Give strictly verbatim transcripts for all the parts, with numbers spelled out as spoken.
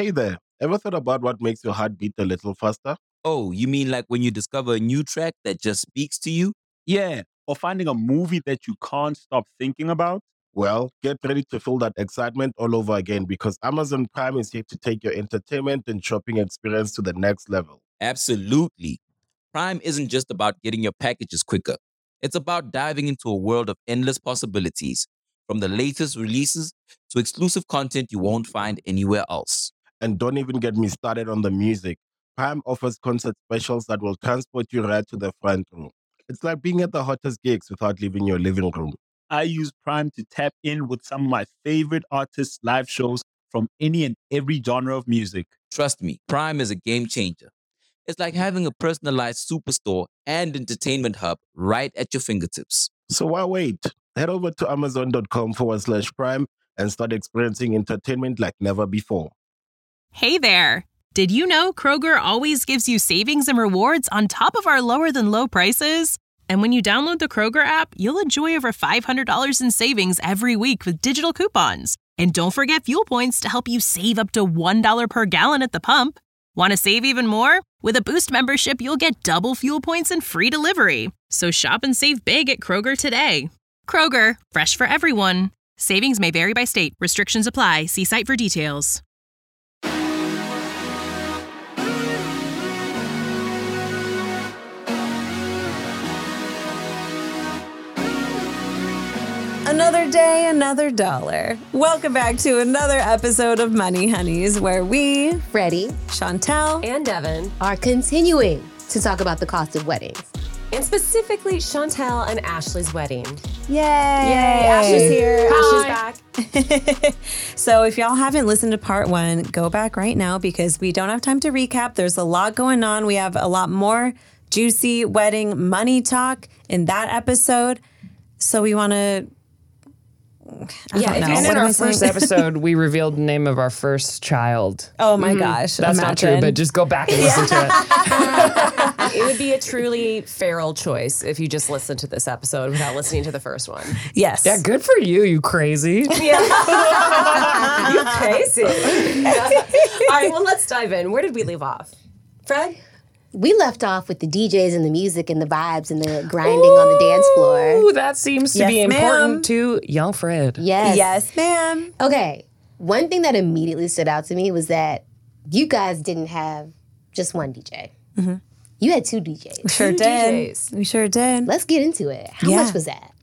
Hey there, ever thought about what makes your heart beat a little faster? Oh, you mean like when you discover a new track that just speaks to you? Yeah, or finding a movie that you can't stop thinking about. Well, get ready to feel that excitement all over again because Amazon Prime is here to take your entertainment and shopping experience to the next level. Absolutely. Prime isn't just about getting your packages quicker. It's about diving into a world of endless possibilities, from the latest releases to exclusive content you won't find anywhere else. And don't even get me started on the music. Prime offers concert specials that will transport you right to the front row. It's like being at the hottest gigs without leaving your living room. I use Prime to tap in with some of my favorite artists' live shows from any and every genre of music. Trust me, Prime is a game changer. It's like having a personalized superstore and entertainment hub right at your fingertips. So why wait? Head over to amazon.com forward slash prime and start experiencing entertainment like never before. Hey there! Did you know Kroger always gives you savings and rewards on top of our lower than low prices? And when you download the Kroger app, you'll enjoy over five hundred dollars in savings every week with digital coupons. And don't forget fuel points to help you save up to one dollar per gallon at the pump. Want to save even more? With a Boost membership, you'll get double fuel points and free delivery. So shop and save big at Kroger today. Kroger, fresh for everyone. Savings may vary by state. Restrictions apply. See site for details. Another day, another dollar. Welcome back to another episode of Money Honeys, where we, Freddie, Chantel, and Devin are continuing to talk about the cost of weddings. And specifically, Chantel and Ashley's wedding. Yay! Yay! Ashley's here. Hi. Ashley's back. So if y'all haven't listened to part one, go back right now because we don't have time to recap. There's a lot going on. We have a lot more juicy wedding money talk in that episode. So we want to... Yeah, if and in our first episode, we revealed the name of our first child. Oh my mm-hmm. gosh. That's imagine. not true, but just go back and listen to it. It would be a truly feral choice if you just listened to this episode without listening to the first one. Yes. Yeah, good for you, you crazy. Yeah. You crazy. All right, well, let's dive in. Where did we leave off? Fred? We left off with the D Js and the music and the vibes and the grinding Ooh, on the dance floor. Ooh, that seems to yes, be important ma'am. to young Fred. Yes. Yes, ma'am. Okay. One thing that immediately stood out to me was that you guys didn't have just one D J. Mm-hmm. You had two D Js. We sure two did. D Js. We sure did. Let's get into it. How yeah. much was that?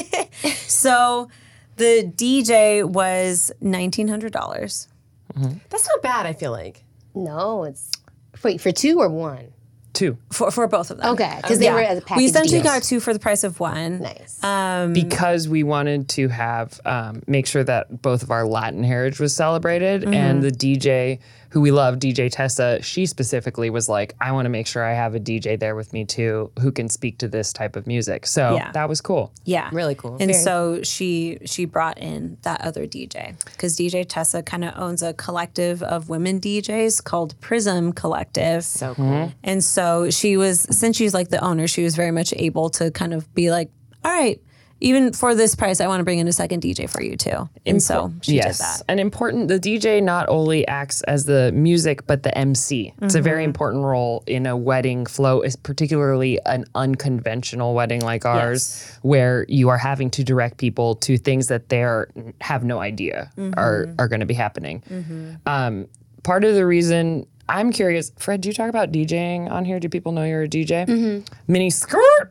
So the D J was nineteen hundred dollars. Mm-hmm. That's not bad, I feel like. No, it's... Wait, for two or one? Two. For for both of them. Okay, because they yeah. were as a package We essentially deal. got two for the price of one. Nice. Um, because we wanted to have, um, make sure that both of our Latin heritage was celebrated. Mm-hmm. And the D J who we love, D J Tessa, she specifically was like, I want to make sure I have a D J there with me too who can speak to this type of music. So Yeah. that was cool. Yeah. Really cool. And Very. so she she brought in that other D J because D J Tessa kind of owns a collective of women D Js called Prism Collective. So cool. Mm-hmm. And so she was, since she's like the owner, she was very much able to kind of be like, all right, even for this price, I want to bring in a second D J for you too. And so she yes. did that. And important, the D J not only acts as the music, but the M C. It's Mm-hmm. a very important role in a wedding flow, is particularly an unconventional wedding like ours, Yes. where you are having to direct people to things that they are, have no idea Mm-hmm. are, are going to be happening. Um, part of the reason... I'm curious, Fred, do you talk about DJing on here? Do people know you're a D J? Mm-hmm. Mini skirt.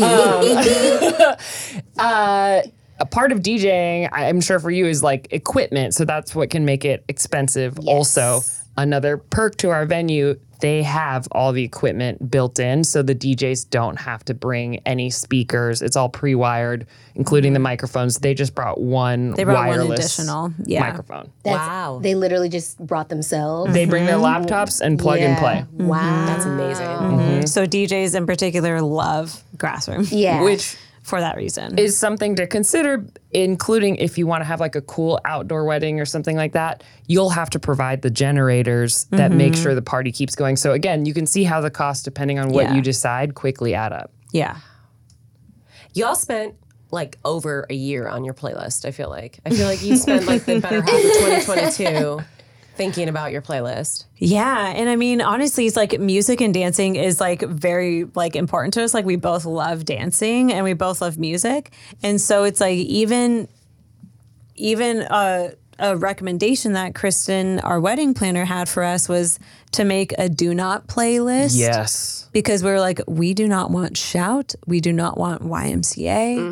um, uh, a part of DJing, I'm sure for you, is like equipment. So that's what can make it expensive. Yes. Also, another perk to our venue, they have all the equipment built in. So the D Js don't have to bring any speakers. It's all pre-wired, including the microphones. They just brought one They brought one wireless additional, yeah. microphone. That's, Wow. They literally just brought themselves. They bring their laptops and plug and play. Wow. That's amazing. Mm-hmm. So D Js in particular love Grassroom. Yeah. Which For that reason. is something to consider, including if you want to have like a cool outdoor wedding or something like that, you'll have to provide the generators that make sure the party keeps going. So again, you can see how the cost, depending on what Yeah. you decide, quickly add up. Yeah. Y'all spent like over a year on your playlist, I feel like. I feel like you spent like the better half of twenty twenty-two thinking about your playlist? Yeah, and I mean, honestly, it's like music and dancing is like very like important to us. Like we both love dancing and we both love music, and so it's like even even a, a recommendation that Kristen, our wedding planner, had for us was to make a do not playlist. Yes. Because we were like, we do not want Shout. We do not want Y M C A.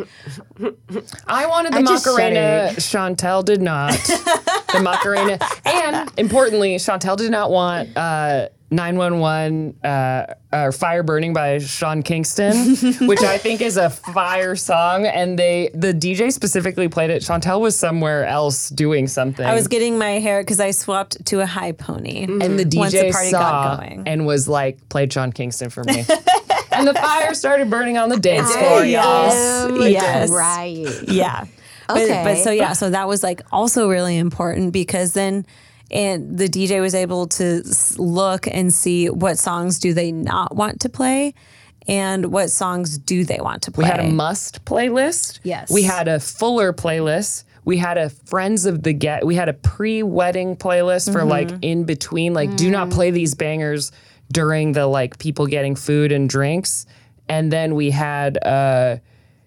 I wanted the I just Macarena. Chantel did not. The Macarena. And importantly, Chantel did not want uh, nine one one uh, uh, Fire Burning by Sean Kingston, which I think is a fire song. And they the D J specifically played it. Chantel was somewhere else doing something. I was getting my hair because I swapped to a high pony. and the D J Once the party saw got going. and was like, played Sean Kingston for me. And the fire started burning on the dance floor, y'all. Yes. Yes. Right. Yeah. But, Okay. but so yeah, so that was like also really important because then and the D J was able to s- look and see what songs do they not want to play and what songs do they want to play. We had a must playlist. Yes. We had a fuller playlist. We had a friends of the get. We had a pre-wedding playlist for like in between. Like, do not play these bangers during the like people getting food and drinks. And then we had a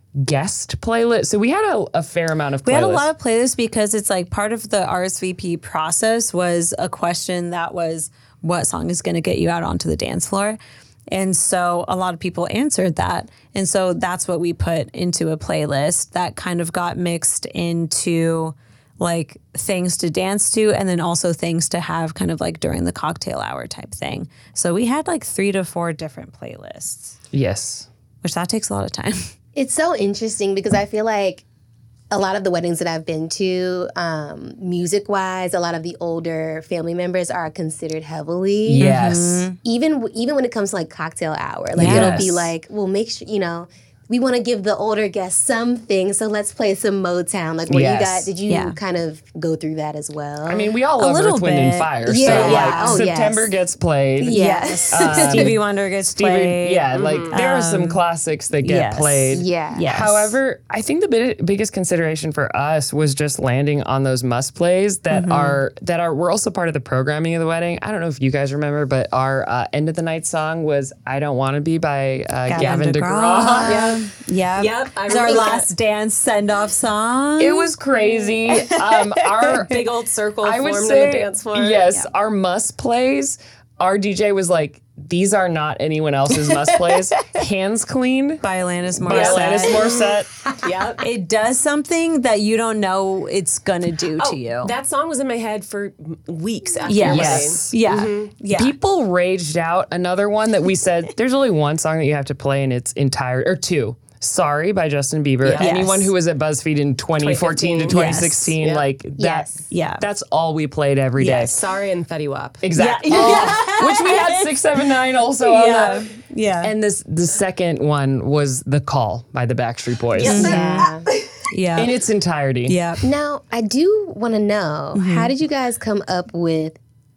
guest playlist. So we had a, a fair amount of playlists. We had a lot of playlists because it's like part of the R S V P process was a question that was what song is going to get you out onto the dance floor. And so a lot of people answered that. And so that's what we put into a playlist that kind of got mixed into like things to dance to and then also things to have kind of like during the cocktail hour type thing. So we had like three to four different playlists, Yes. which that takes a lot of time. It's so interesting because I feel like a lot of the weddings that I've been to, um, music-wise, a lot of the older family members are considered heavily. Yes. Even even when it comes to like cocktail hour, like it'll be Yes. like, well, make sure you know. We want to give the older guests something, so let's play some Motown. Like, were Yes. you guys? Did you Yeah. kind of go through that as well? I mean, we all A love little Earth, Wind, and bit. Fire. Yeah, so, yeah. like, Oh, September yes. gets played. yes, Stevie Wonder gets Stevie, played. yeah, like there are some classics that get yes. played. yeah, Yes. However, I think the big, biggest consideration for us was just landing on those must plays that Mm-hmm. are that are we're also part of the programming of the wedding. I don't know if you guys remember, but our uh, end of the night song was "I Don't Want to Be" by uh, Gavin, DeGraw. Yeah. Yeah. Yep, I It's our remember last dance send off song. It was crazy. Um, our Big old circle I would formed say on the dance floor. yes, our must plays. Our D J was like, "These are not anyone else's must plays." Hands Clean by Alanis by Alanis Morissette. Morissette. Yep. It does something that you don't know it's gonna do Oh, to you. That song was in my head for weeks after yes. your Yes. Yeah. Yeah. People raged out. Another one that we said, there's only one song that you have to play in its entire, or two. Sorry by Justin Bieber. Yeah. Anyone Yes. who was at BuzzFeed in twenty fourteen to twenty sixteen, Yes. like that. Yes. Yeah. That's all we played every day. Yes. Sorry and Fetty Wap. Exactly. Oh, which we had six seven nine also on Yeah. that. Yeah. And this the second one was The Call by the Backstreet Boys. yeah. yeah. In its entirety. yeah. Now, I do want to know, Mm-hmm. how did you guys come up with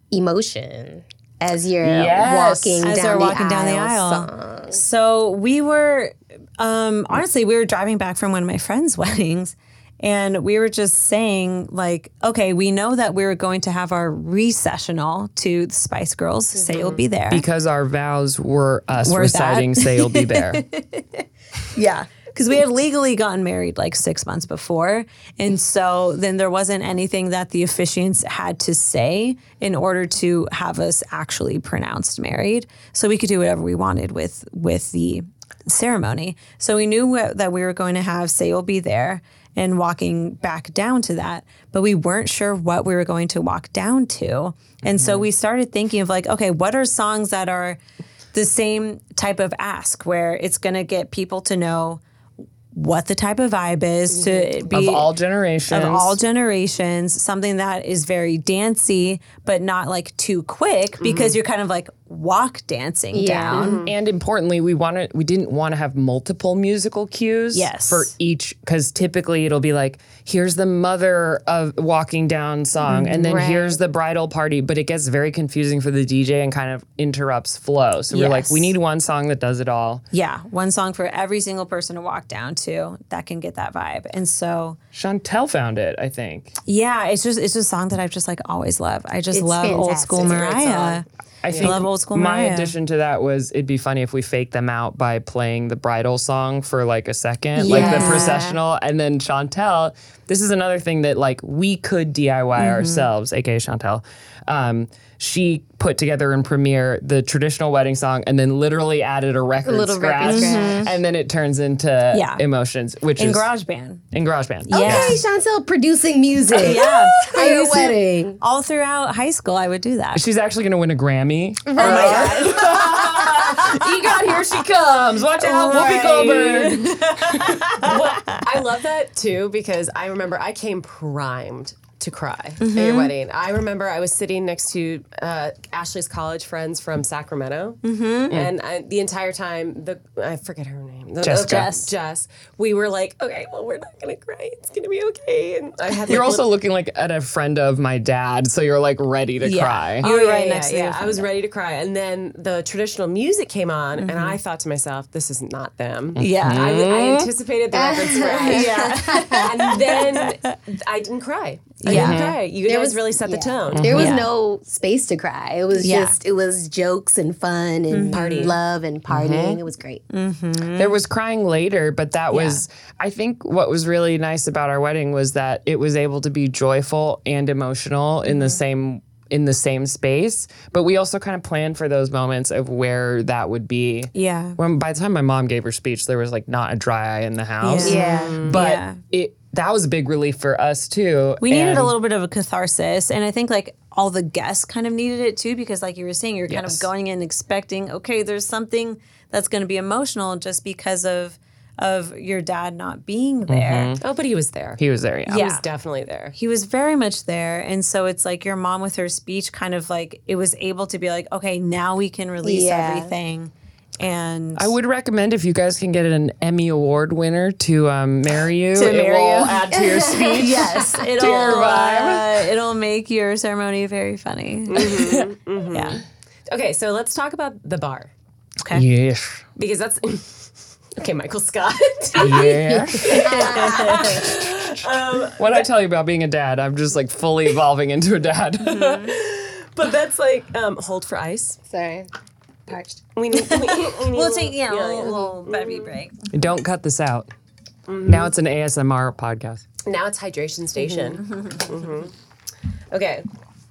Emotion as you're Yes. walking As down they're the walking aisle down the aisle. song? So we were, um, honestly, we were driving back from one of my friends' weddings, and we were just saying, like, okay, we know that we were going to have our recessional to the Spice Girls. Say you'll be there. Because our vows were us Were reciting that? Say You'll Be There. Yeah. Because we had legally gotten married like six months before. And so then there wasn't anything that the officiants had to say in order to have us actually pronounced married. So we could do whatever we wanted with with the ceremony. So we knew wh- that we were going to have Say You'll Be There and walking back down to that. But we weren't sure what we were going to walk down to. And so we started thinking of like, okay, what are songs that are the same type of ask where it's going to get people to know what the type of vibe is to be Of all generations. of all generations, something that is very dancey, but not like too quick because you're kind of like walk dancing Yeah. down. And importantly, we wanted we didn't want to have multiple musical cues Yes. for each, because typically it'll be like, here's the mother of walking down song, and then Right. here's the bridal party, but it gets very confusing for the D J and kind of interrupts flow. So we're like, Yes. we need one song that does it all. Yeah, one song for every single person to walk down to that can get that vibe. And so Chantel found it, I think. yeah, it's just it's just a song that I've just like always loved. I just It's love old fantastic. school It's a great Mariah. I think love old school my Mariah. addition to that was it'd be funny if we faked them out by playing the bridal song for like a second, like the Yeah. processional, and then Chantel. This is another thing that like we could D I Y Mm-hmm. ourselves, aka Chantel. Um, she put together in Premiere the traditional wedding song, and then literally added a record little record scratch, scratch. and then it turns into Yeah. Emotions, which In is GarageBand. in GarageBand. Yeah. Okay, Chantel producing music. Yeah. For I your used to- wedding. all throughout high school, I would do that. She's actually going to win a Grammy. Oh my God. EGOT, here she comes. Watch out, Whoopi Goldberg. I love that too because I remember I came primed to cry at Mm-hmm. your wedding. I remember I was sitting next to uh, Ashley's college friends from Sacramento, Mm-hmm. and I, the entire time, the I forget her name, the, Jessica. Jess. Jess. We were like, okay, well, we're not gonna cry. It's gonna be okay. And I had You're like, also little- looking like at a friend of my dad, so you're like ready to Yeah. cry. You were Oh, right yeah, next yeah, to yeah. the I was front. ready to cry, and then the traditional music came on, and Mm-hmm. I thought to myself, "This is not them." Yeah. I, I anticipated the record scratch, Yeah. and then I didn't cry. I Yeah. didn't cry. You There guys was- really set the yeah. tone. There was Yeah. no space to cry. It was Yeah. just, it was jokes and fun and Party. love and partying. It was great. There was crying later, but that was, I think what was really nice about our wedding was that it was able to be joyful and emotional in the same in the same space. But we also kind of planned for those moments of where that would be. Yeah. When by the time my mom gave her speech, there was like not a dry eye in the house. Yeah. But Yeah. it that was a big relief for us too. We needed And- a little bit of a catharsis. And I think like all the guests kind of needed it too, because like you were saying, you're kind Yes. of going in expecting, okay, there's something that's going to be emotional just because of of your dad not being there. Oh, but he was there. He was there, yeah. He Yeah. was definitely there. He was very much there. And so it's like your mom with her speech kind of like, it was able to be like, okay, now we can release Yeah. everything. And I would recommend if you guys can get an Emmy Award winner to um, marry you. To it marry will you. add to your speech. yes, it'll your uh, it'll make your ceremony very funny. Yeah. Okay, so let's talk about the bar Okay. Yes. because that's okay. Michael Scott. Yeah. What I tell you about being a dad, I'm just like fully evolving into a dad. But that's like um, hold for ice. Sorry. Parched. We need. We, we need We'll take yeah, a yeah, little, little baby break. Don't cut this out. Now it's an A S M R podcast. Now it's hydration station. Mhm. Okay.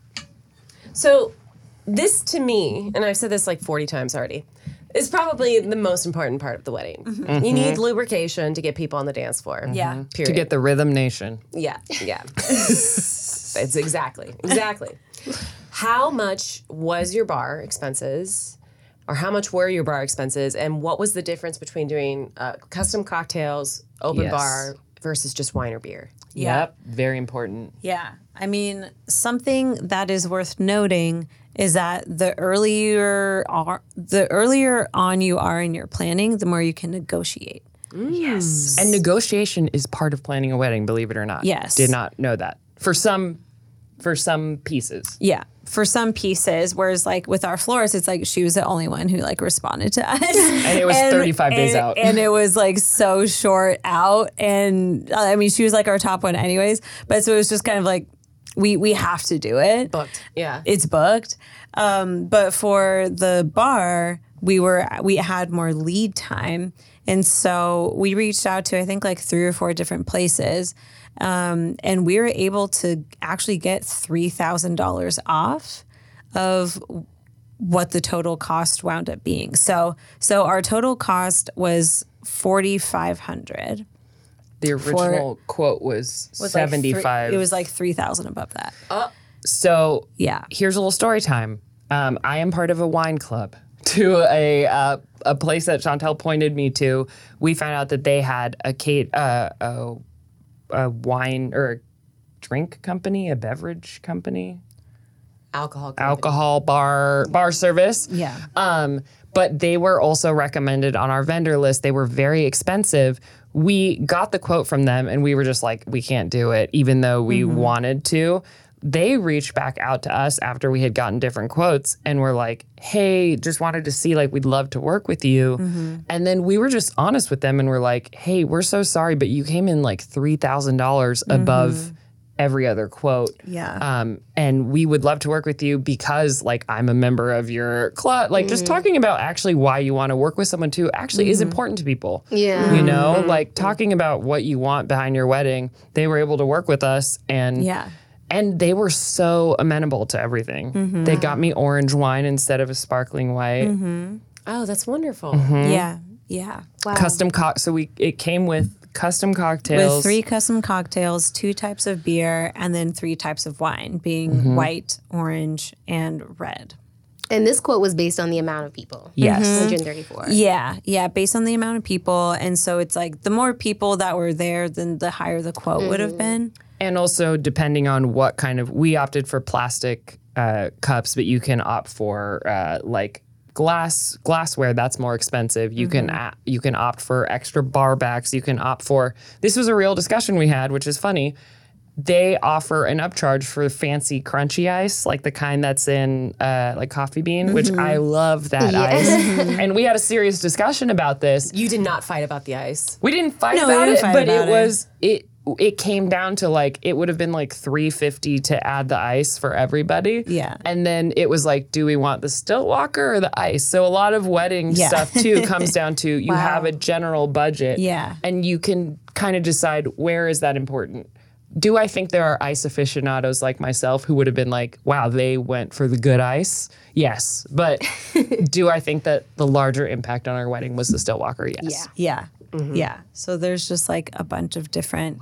So this to me, and I've said this like forty times already, is probably the most important part of the wedding. You need lubrication to get people on the dance floor. Yeah. Period. To get the Rhythm Nation. Yeah, yeah. It's exactly, exactly. How much was your bar expenses, or how much were your bar expenses, and what was the difference between doing uh, custom cocktails, open Yes. bar, versus just wine or beer? Yeah. Yep. Very important. Yeah. I mean, something that is worth noting is that the earlier are, the earlier on you are in your planning, the more you can negotiate. Yes. And negotiation is part of planning a wedding, believe it or not. Yes. Did not know that. For some for some pieces. Yeah. For some pieces, whereas like with our florist, it's like she was the only one who like responded to us. And it was thirty-five days and- out. And it was like so short out. And uh, I mean, she was like our top one anyways. But so it was just kind of like, we we have to do it. Booked. Yeah. It's booked. Um, but for the bar, we were we had more lead time. And so we reached out to I think like three or four different places. Um, and we were able to actually get three thousand dollars off of what the total cost wound up being. So so our total cost was forty-five hundred dollars. The original quote was, Was like three- seventy-five. it was like three thousand above that. So Yeah. here's a little story time. Um, I am part of a wine club. To a uh, a place that Chantel pointed me to, we found out that they had a Kate uh, a, a wine or a drink company, a beverage company, Alcohol. company. alcohol bar bar service. Yeah. Um, but they were also recommended on our vendor list. They were very expensive. We got the quote from them and we were just like, we can't do it, even though we wanted to. they reached back out to us after we had gotten different quotes and were like, hey, just wanted to see, like, we'd love to work with you. Mm-hmm. And then we were just honest with them and we're like, hey, we're so sorry, but you came in like three thousand dollars mm-hmm. above every other quote. Yeah. Um, and we would love to work with you because, like, I'm a member of your club. Like, mm-hmm. just talking about actually why you want to work with someone too actually mm-hmm. is important to people. Yeah. You know, mm-hmm. like talking about what you want behind your wedding, they were able to work with us and yeah. and they were so amenable to everything. Mm-hmm. They got me orange wine instead of a sparkling white. Mm-hmm. Oh, that's wonderful. Mm-hmm. Yeah. Yeah. Wow. Custom co- so we it came with custom cocktails. With three custom cocktails, two types of beer, and then three types of wine, being Mm-hmm. white, orange, and red. And this quote was based on the amount of people. Yes. one hundred thirty-four. Yeah, yeah, based on the amount of people. And so it's like the more people that were there, then the higher the quote mm-hmm. would have been. And also depending on what kind of, we opted for plastic uh, cups, but you can opt for uh, like glass glassware. That's more expensive. You mm-hmm. can uh, you can opt for extra bar backs. You can opt for, this was a real discussion we had, which is funny. They offer an upcharge for fancy crunchy ice, like the kind that's in uh, like coffee bean, mm-hmm. which I love that Yeah. ice. And we had a serious discussion about this. You did not fight about the ice. We didn't fight No, we about didn't it, fight but about it it. was it. It came down to like it would have been like three fifty to add the ice for everybody. Yeah. And then it was like, do we want the stilt walker or the ice? So a lot of wedding Yeah. stuff too comes down to you Wow. have a general budget. Yeah. And you can kind of decide where is that important. Do I think there are ice aficionados like myself who would have been like, wow, they went for the good ice? Yes. But do I think that the larger impact on our wedding was the stilt walker? Yes. Yeah. Mm-hmm. Yeah. So there's just like a bunch of different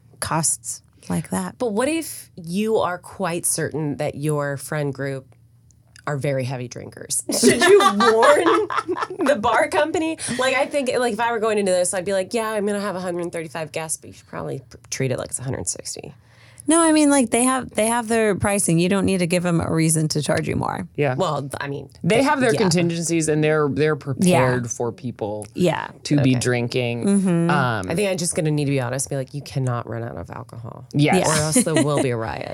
costs like that. But what if you are quite certain that your friend group are very heavy drinkers? Should you warn the bar company? Like, I think, like, if I were going into this, I'd be like, yeah, I'm going to have one hundred thirty-five guests, but you should probably p- treat it like it's one hundred sixty. No, I mean, like they have they have their pricing. You don't need to give them a reason to charge you more. Yeah. Well, I mean, They have their yeah. contingencies and they're they're prepared Yeah. for people Yeah. to be drinking. Um, I think I'm just going to need to be honest and be like, you cannot run out of alcohol. yes. Or else there will be a riot.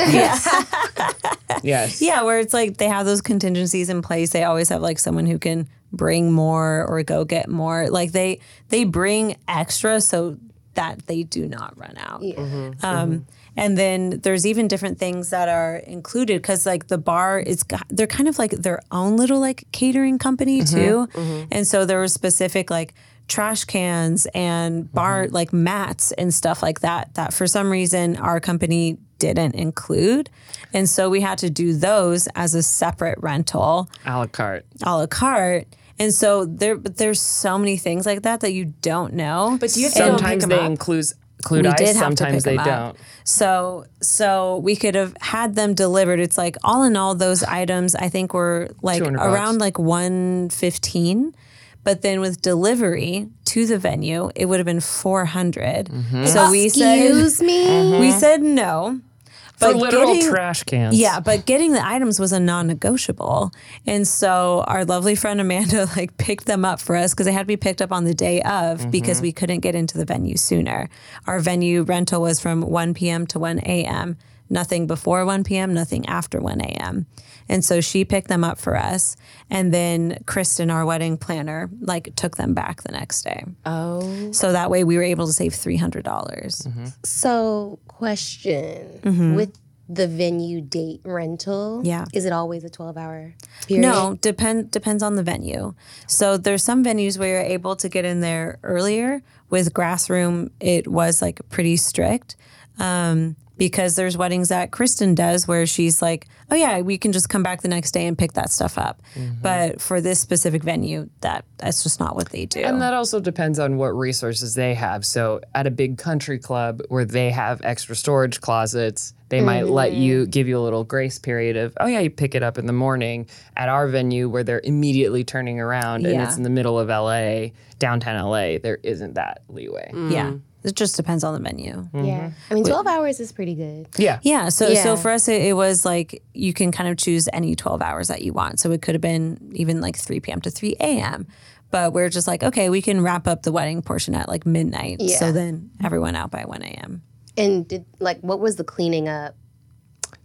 Yes. Yeah, where it's like they have those contingencies in place. They always have like someone who can bring more or go get more. Like they they bring extra so that they do not run out. Yeah. Mm-hmm. Um, and then there's even different things that are included because like the bar is they're kind of like their own little like catering company Mm-hmm. too. Mm-hmm. And so there were specific like trash cans and bar Mm-hmm. like mats and stuff like that that for some reason our company didn't include. And so we had to do those as a separate rental, A la carte. a la carte. And so there, but there's so many things like that that you don't know. But do you have to go pick Sometimes them they up? include, include we ice, did have sometimes to pick they them up. don't. So, so we could have had them delivered. It's like all in all, those items I think were like two hundred bucks. around like one fifteen. But then with delivery to the venue, it would have been four hundred. Mm-hmm. So we said, Excuse me? we said no. For But literal getting- trash cans. Yeah, but getting the items was a non-negotiable. And so our lovely friend Amanda like picked them up for us because they had to be picked up on the day of Mm-hmm. because we couldn't get into the venue sooner. Our venue rental was from one p.m. to one a.m. Nothing before one p.m., nothing after one a.m. And so she picked them up for us. And then Kristen, our wedding planner, like took them back the next day. Oh. So that way we were able to save three hundred dollars. Mm-hmm. So, question. With the venue date rental, Yeah. is it always a twelve-hour period? No, depend depends on the venue. So there's some venues where you're able to get in there earlier. With Grassroom, it was like pretty strict um, because there's weddings that Kristen does where she's like, oh yeah, we can just come back the next day and pick that stuff up. But for this specific venue, that that's just not what they do. And that also depends on what resources they have. So at a big country club where they have extra storage closets, they might let you give you a little grace period of, oh yeah, you pick it up in the morning. At our venue where they're immediately turning around and Yeah. it's in the middle of L A, downtown L A, there isn't that leeway. yeah, it just depends on the venue. Yeah. I mean, twelve hours is pretty good. Yeah. Yeah. So Yeah. so for us, it, it was like you can kind of choose any twelve hours that you want. So it could have been even like three p.m. to three a.m. But we're just like, okay, we can wrap up the wedding portion at like midnight. Yeah. So then everyone out by one a.m. And did like what was the cleaning up?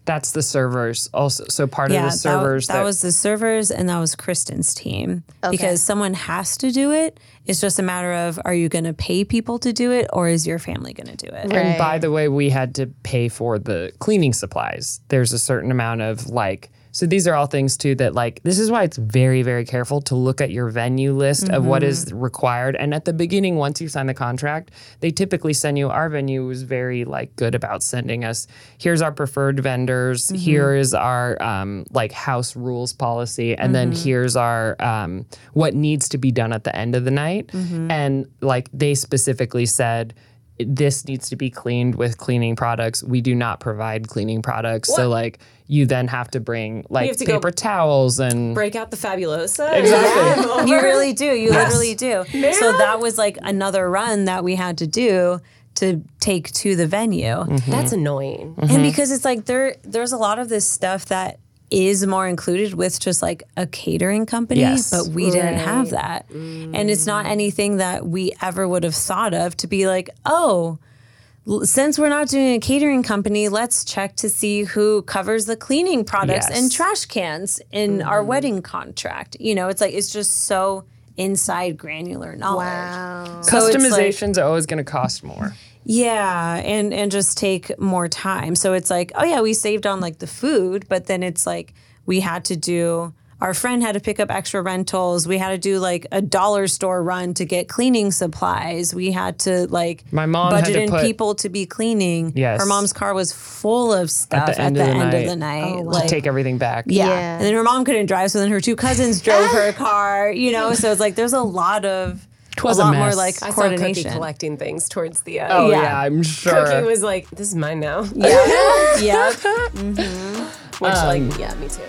That's the servers also. So part Yeah, of the servers that, that was the servers, and that was Kristen's team. Okay. Because someone has to do it. It's just a matter of, are you going to pay people to do it, or is your family going to do it? And by the way, we had to pay for the cleaning supplies. There's a certain amount of like, so these are all things too that like, this is why it's very, very careful to look at your venue list mm-hmm. of what is required. And at the beginning, once you sign the contract, they typically send you, our venue was very like good about sending us, here's our preferred vendors, mm-hmm. here is our um, like house rules policy, and mm-hmm. then here's our, um, what needs to be done at the end of the night. Mm-hmm. And like they specifically said, this needs to be cleaned with cleaning products. We do not provide cleaning products. What? So like you then have to bring like to paper towels and break out the Fabulosa. Exactly. You really do. You yes. literally do. Man. So that was like another run that we had to do to take to the venue. Mm-hmm. That's annoying. Mm-hmm. And because it's like there there's a lot of this stuff that is more included with just like a catering company, yes. but we right. didn't have that. Mm. And it's not anything that we ever would have thought of to be like, oh, l- since we're not doing a catering company, let's check to see who covers the cleaning products yes. and trash cans in mm. our wedding contract. You know, it's like, it's just so inside granular knowledge. Wow. So customizations like, are always going to cost more. Yeah, and and just take more time. So it's like, oh yeah, we saved on like the food, but then it's like we had to do, our friend had to pick up extra rentals. We had to do like a dollar store run to get cleaning supplies. We had to like My mom budget had to in put, people to be cleaning. Yes. Her mom's car was full of stuff at the end, at of, the the end night, of the night. Oh, wow. like, to take everything back. Yeah. Yeah. And then her mom couldn't drive, so then her two cousins drove her car, you know? So it's like there's a lot of was a a lot mess. more like I saw coordination. Cookie collecting things towards the end. Oh, yeah. Yeah. I'm sure. Cookie was like, this is mine now. Yeah. yeah. Mm-hmm. Which, Um, like, yeah, me too.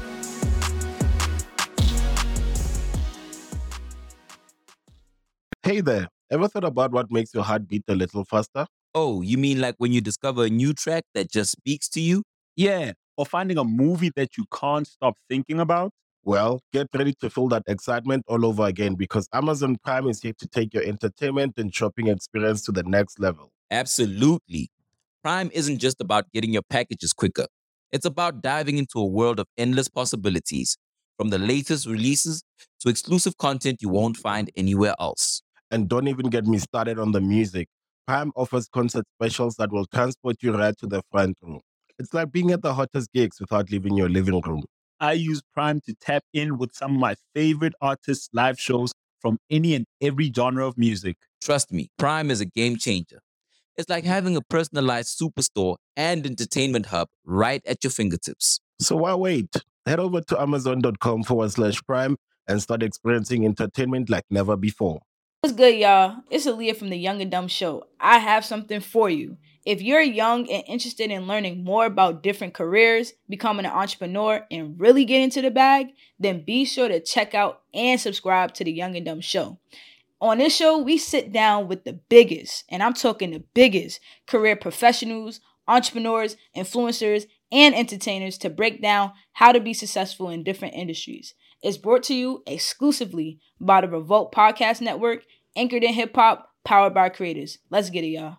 Hey there, ever thought about what makes your heart beat a little faster? Oh, you mean like when you discover a new track that just speaks to you? Yeah, or finding a movie that you can't stop thinking about. Well, get ready to feel that excitement all over again because Amazon Prime is here to take your entertainment and shopping experience to the next level. Absolutely. Prime isn't just about getting your packages quicker. It's about diving into a world of endless possibilities, from the latest releases to exclusive content you won't find anywhere else. And don't even get me started on the music. Prime offers concert specials that will transport you right to the front row. It's like being at the hottest gigs without leaving your living room. I use Prime to tap in with some of my favorite artists' live shows from any and every genre of music. Trust me, Prime is a game changer. It's like having a personalized superstore and entertainment hub right at your fingertips. So why wait? Head over to amazon.com forward slash prime and start experiencing entertainment like never before. What's good, y'all? It's Aaliyah from the Young and Dumb Show. I have something for you. If you're young and interested in learning more about different careers, becoming an entrepreneur, and really get into the bag, then be sure to check out and subscribe to the Young and Dumb Show. On this show, we sit down with the biggest, and I'm talking the biggest, career professionals, entrepreneurs, influencers, and entertainers to break down how to be successful in different industries. It's brought to you exclusively by the Revolt Podcast Network, anchored in hip-hop, powered by creators. Let's get it, y'all.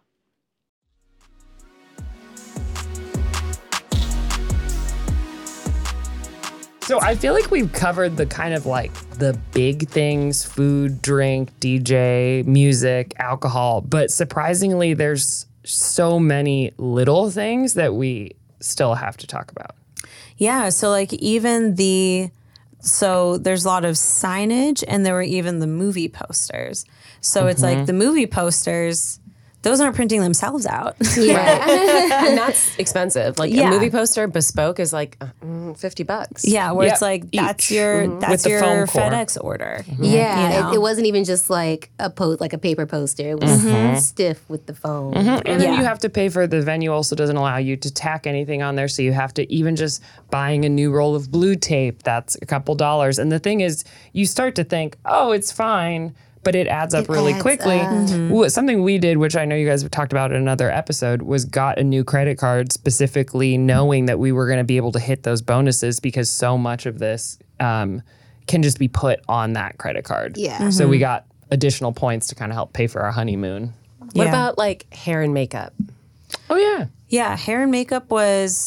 So I feel like we've covered the kind of like the big things, food, drink, D J, music, alcohol, but surprisingly there's so many little things that we still have to talk about. Yeah, so like even the, so there's a lot of signage and there were even the movie posters. So mm-hmm. it's like the movie posters, those aren't printing themselves out. Yeah. And that's expensive. Like Yeah. a movie poster bespoke is like mm, fifty bucks. Yeah, where Yep, it's like, that's each. your, Mhm. With that's the your foam core. FedEx order. Yeah, You know? it, it wasn't even just like a po- like a paper poster. It was Mm-hmm. stiff with the foam. And then Yeah. you have to pay for the venue also doesn't allow you to tack anything on there. So you have to even just buying a new roll of blue tape, that's a couple dollars. And the thing is, you start to think, oh, it's fine, but it adds up It really adds quickly. up. Wh- Something we did, which I know you guys have talked about in another episode, was got a new credit card specifically knowing that we were going to be able to hit those bonuses because so much of this um, can just be put on that credit card. Yeah. So we got additional points to kind of help pay for our honeymoon. What Yeah. about like hair and makeup? Oh, yeah. Yeah, hair and makeup was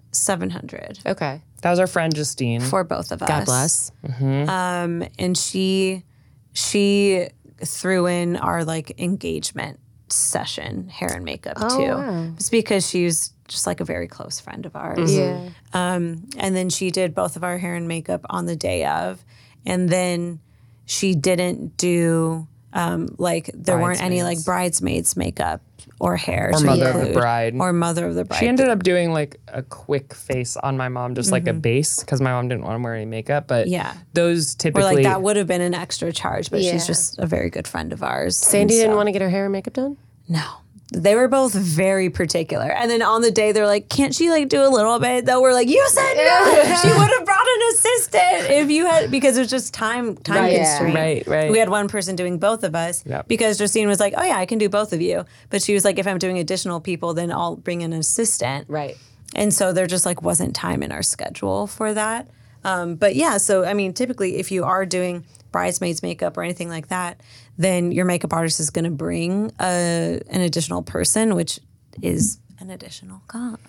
seven hundred Okay. That was our friend Justine. for both of us. God bless. Um, and she she threw in our like engagement session hair and makeup Oh, too. wow. It's because she's just like a very close friend of ours. Yeah. Um, and then she did both of our hair and makeup on the day of, and then she didn't do um, like there weren't any like bridesmaids makeup or hair Or to mother of the include. bride. or mother of the bride. She ended up doing like a quick face on my mom, just like a base, because my mom didn't want to wear any makeup. But Yeah. those or typically. like that would have been an extra charge, but Yeah. she's just a very good friend of ours. Sandy And didn't so- want to get her hair and makeup done? No. They were both very particular. And then on the day, they're like, can't she like do a little bit? Though we're like, you said no. She would have brought an assistant if you had, because it was just time time Right, yeah. constraint. Right, right. We had one person doing both of us Yep. because Justine was like, oh yeah, I can do both of you. But she was like, if I'm doing additional people, then I'll bring in an assistant. Right. And so there just like wasn't time in our schedule for that. Um, but yeah, so I mean, typically if you are doing bridesmaids makeup or anything like that, then your makeup artist is going to bring a, an additional person, which is an additional cost.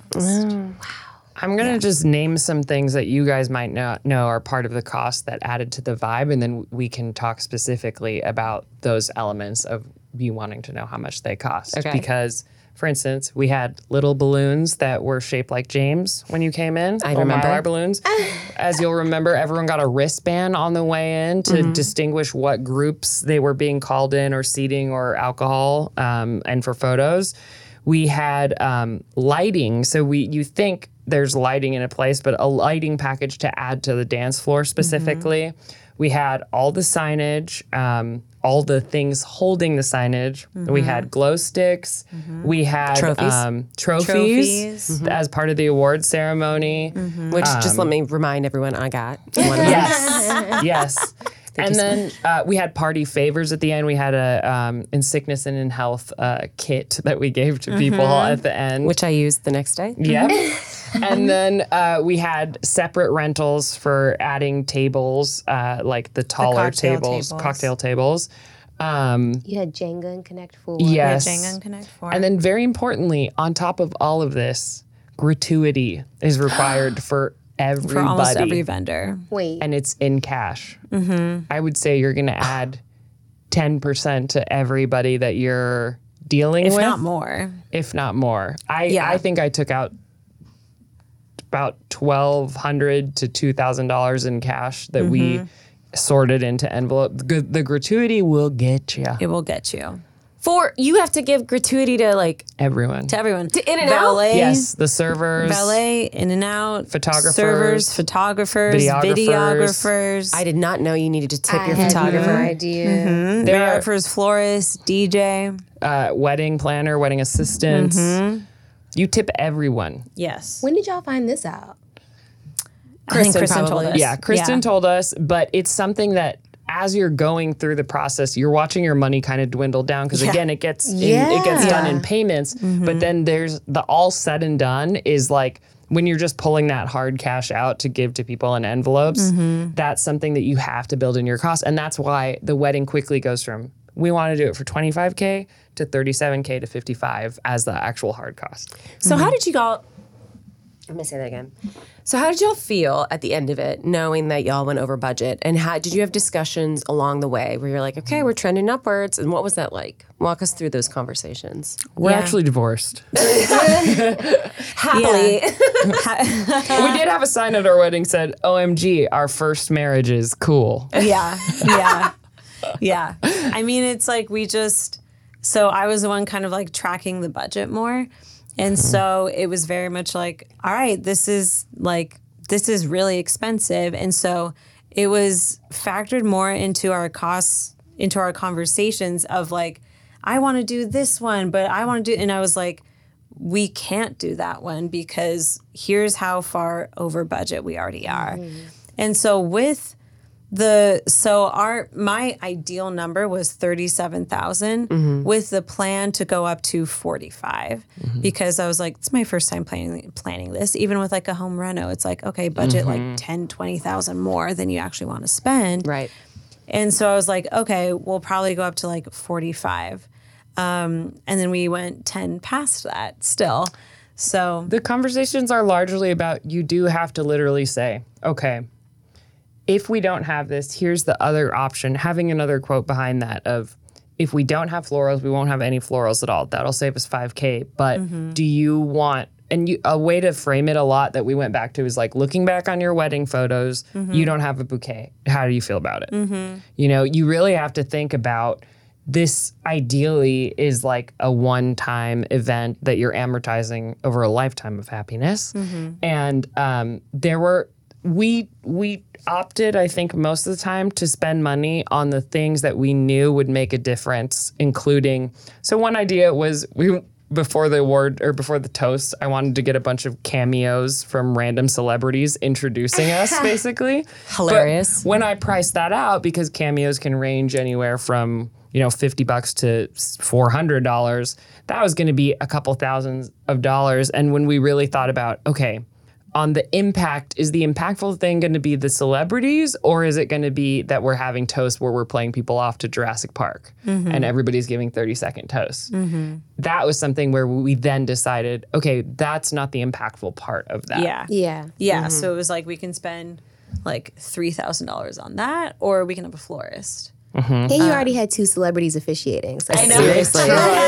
I'm going to just name some things that you guys might not know are part of the cost that added to the vibe, and then we can talk specifically about those elements of you wanting to know how much they cost. Okay. Because, for instance, we had little balloons that were shaped like James when you came in. I little remember. Mylar balloons. As you'll remember, everyone got a wristband on the way in to Mm-hmm. distinguish what groups they were being called in, or seating, or alcohol, um, and for photos. We had um, lighting. So we you think there's lighting in a place, but a lighting package to add to the dance floor specifically. Mm-hmm. We had all the signage, um, all the things holding the signage. We had glow sticks. We had Trophies. Um, trophies, Trophies. as part of the award ceremony. Which, just let me remind everyone, I got one of those. Yes, yes. And then uh, we had party favors at the end. We had a um, in sickness and in health uh, kit that we gave to people at the end. Which I used the next day. Yep. And then uh, we had separate rentals for adding tables, uh, like the taller cocktail tables, tables. cocktail tables. Um, You had Jenga and Connect Four. yes. Jenga and Connect Four. And then very importantly, on top of all of this, gratuity is required for everybody. for almost every vendor. Wait. And it's in cash. Mm-hmm. I would say you're going to add ten percent to everybody that you're dealing If with. not more. If not more. I, Yeah. I think I took out about twelve hundred dollars to two thousand dollars in cash that we sorted into envelope. The, the gratuity will get you. It will get you. For, you have to give gratuity to like, Everyone. To everyone. To In-N-Out? Valet. Yes, the servers. Valet, in and out, Photographers, servers, photographers, videographers. videographers, I did not know you needed to tip I your had photographer. no idea. There are videographers, florists, D J. uh, wedding planner, wedding assistants. Mm-hmm. You tip everyone. Yes. When did y'all find this out? I think Kristen Kristen told probably. us. Yeah, Kristen Yeah. told us, but it's something that as you're going through the process, you're watching your money kind of dwindle down because Yeah. again, it gets in, Yeah. it gets done in Yeah. payments. But then there's the all said and done is like when you're just pulling that hard cash out to give to people in envelopes. That's something that you have to build in your cost, and that's why the wedding quickly goes from we want to do it for twenty-five K to thirty-seven K to fifty-five as the actual hard cost. So how did you all, I'm gonna say that again. So how did y'all feel at the end of it, knowing that y'all went over budget? And how did you have discussions along the way where you're like, okay, we're trending upwards? And what was that like? Walk us through those conversations. We're Yeah. actually divorced. Happily. We did have a sign at our wedding said, O M G, our first marriage is cool. Yeah. Yeah. Yeah. I mean, it's like we just, so I was the one kind of like tracking the budget more. And so it was very much like, all right, this is like, this is really expensive. And so it was factored more into our costs, into our conversations of like, I want to do this one, but I want to do, and I was like, we can't do that one because here's how far over budget we already are. And so with the, so our, my ideal number was thirty-seven thousand with the plan to go up to forty-five because I was like, it's my first time planning, planning this. Even with like a home reno, it's like, okay, budget like ten, twenty thousand more than you actually want to spend. Right. And so I was like, okay, we'll probably go up to like forty-five. Um, and then we went ten past that still. So The conversations are largely about you do have to literally say, okay, if we don't have this, here's the other option. Having another quote behind that of, if we don't have florals, we won't have any florals at all. That'll save us five K. But Mm-hmm. do you want, and you, a way to frame it a lot that we went back to is like looking back on your wedding photos, Mm-hmm. you don't have a bouquet. How do you feel about it? You know, you really have to think about this ideally is like a one-time event that you're amortizing over a lifetime of happiness. And um, there were, we we opted, I think, most of the time to spend money on the things that we knew would make a difference, including, so one idea was we, before the award or before the toast, I wanted to get a bunch of cameos from random celebrities introducing us, basically. Hilarious. But when I priced that out, because cameos can range anywhere from, you know, fifty bucks to four hundred dollars, that was going to be a couple thousands of dollars. And when we really thought about, okay, on the impact, is the impactful thing going to be the celebrities, or is it going to be that we're having toast where we're playing people off to Jurassic Park and everybody's giving thirty second toasts? That was something where we then decided, okay, that's not the impactful part of that. yeah. Yeah. Yeah. So it was like we can spend like three thousand dollars on that, or we can have a florist. And you already had two celebrities officiating. So I know. seriously.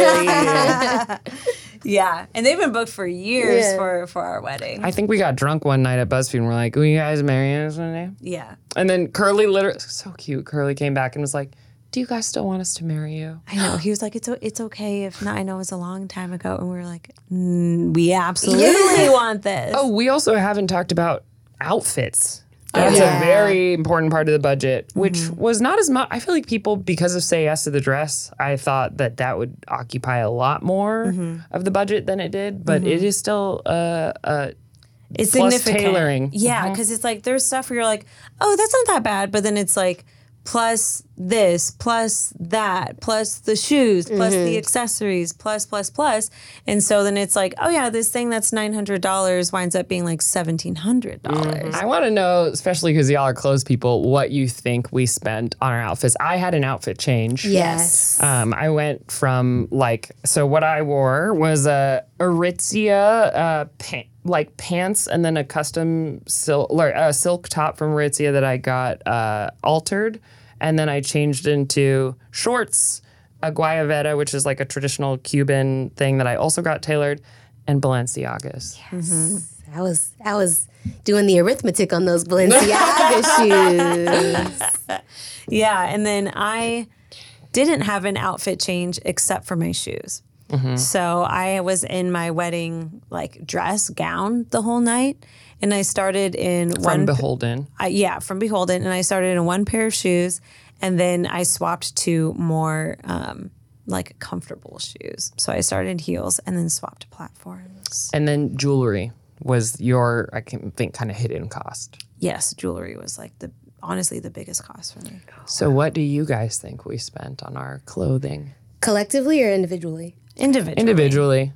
Yeah. And they've been booked for years Yeah. for, for our wedding. I think we got drunk one night at BuzzFeed and we're like, will you guys marry us one day? yeah. And then Curly literally, so cute, Curly came back and was like, do you guys still want us to marry you? I know. He was like, it's o- it's okay if not. I know it was a long time ago. And we were like, mm, we absolutely want this. Oh, we also haven't talked about outfits. That's Yeah. a very important part of the budget, which was not as much. I feel like people, because of Say Yes to the Dress, I thought that that would occupy a lot more of the budget than it did, but it is still uh, uh, It's plus significant. tailoring. Yeah, because it's like there's stuff where you're like, oh, that's not that bad, but then it's like plus this, plus that, plus the shoes, plus the accessories, plus plus plus, and so then it's like, oh yeah, this thing that's nine hundred dollars winds up being like seventeen hundred dollars. I want to know, especially because y'all are clothes people, what you think we spent on our outfits. I had an outfit change. Yes. Um, I went from like, so what I wore was a Aritzia uh, pa- like pants and then a custom sil- or, uh, silk top from Aritzia that I got uh, altered. And then I changed into shorts, a guayavera, which is like a traditional Cuban thing that I also got tailored, and Balenciagas. I was I was doing the arithmetic on those Balenciaga shoes. Yeah, and then I didn't have an outfit change except for my shoes. So I was in my wedding like dress gown the whole night, and I started in From one. Beholden. I, yeah, from Beholden, and I started in one pair of shoes, and then I swapped to more um, like comfortable shoes. So I started in heels, and then swapped to platforms. And then jewelry was your, I can think, kind of hidden cost. Yes, jewelry was like the honestly the biggest cost for me. So what do you guys think we spent on our clothing? Collectively or individually? Individually. Individually.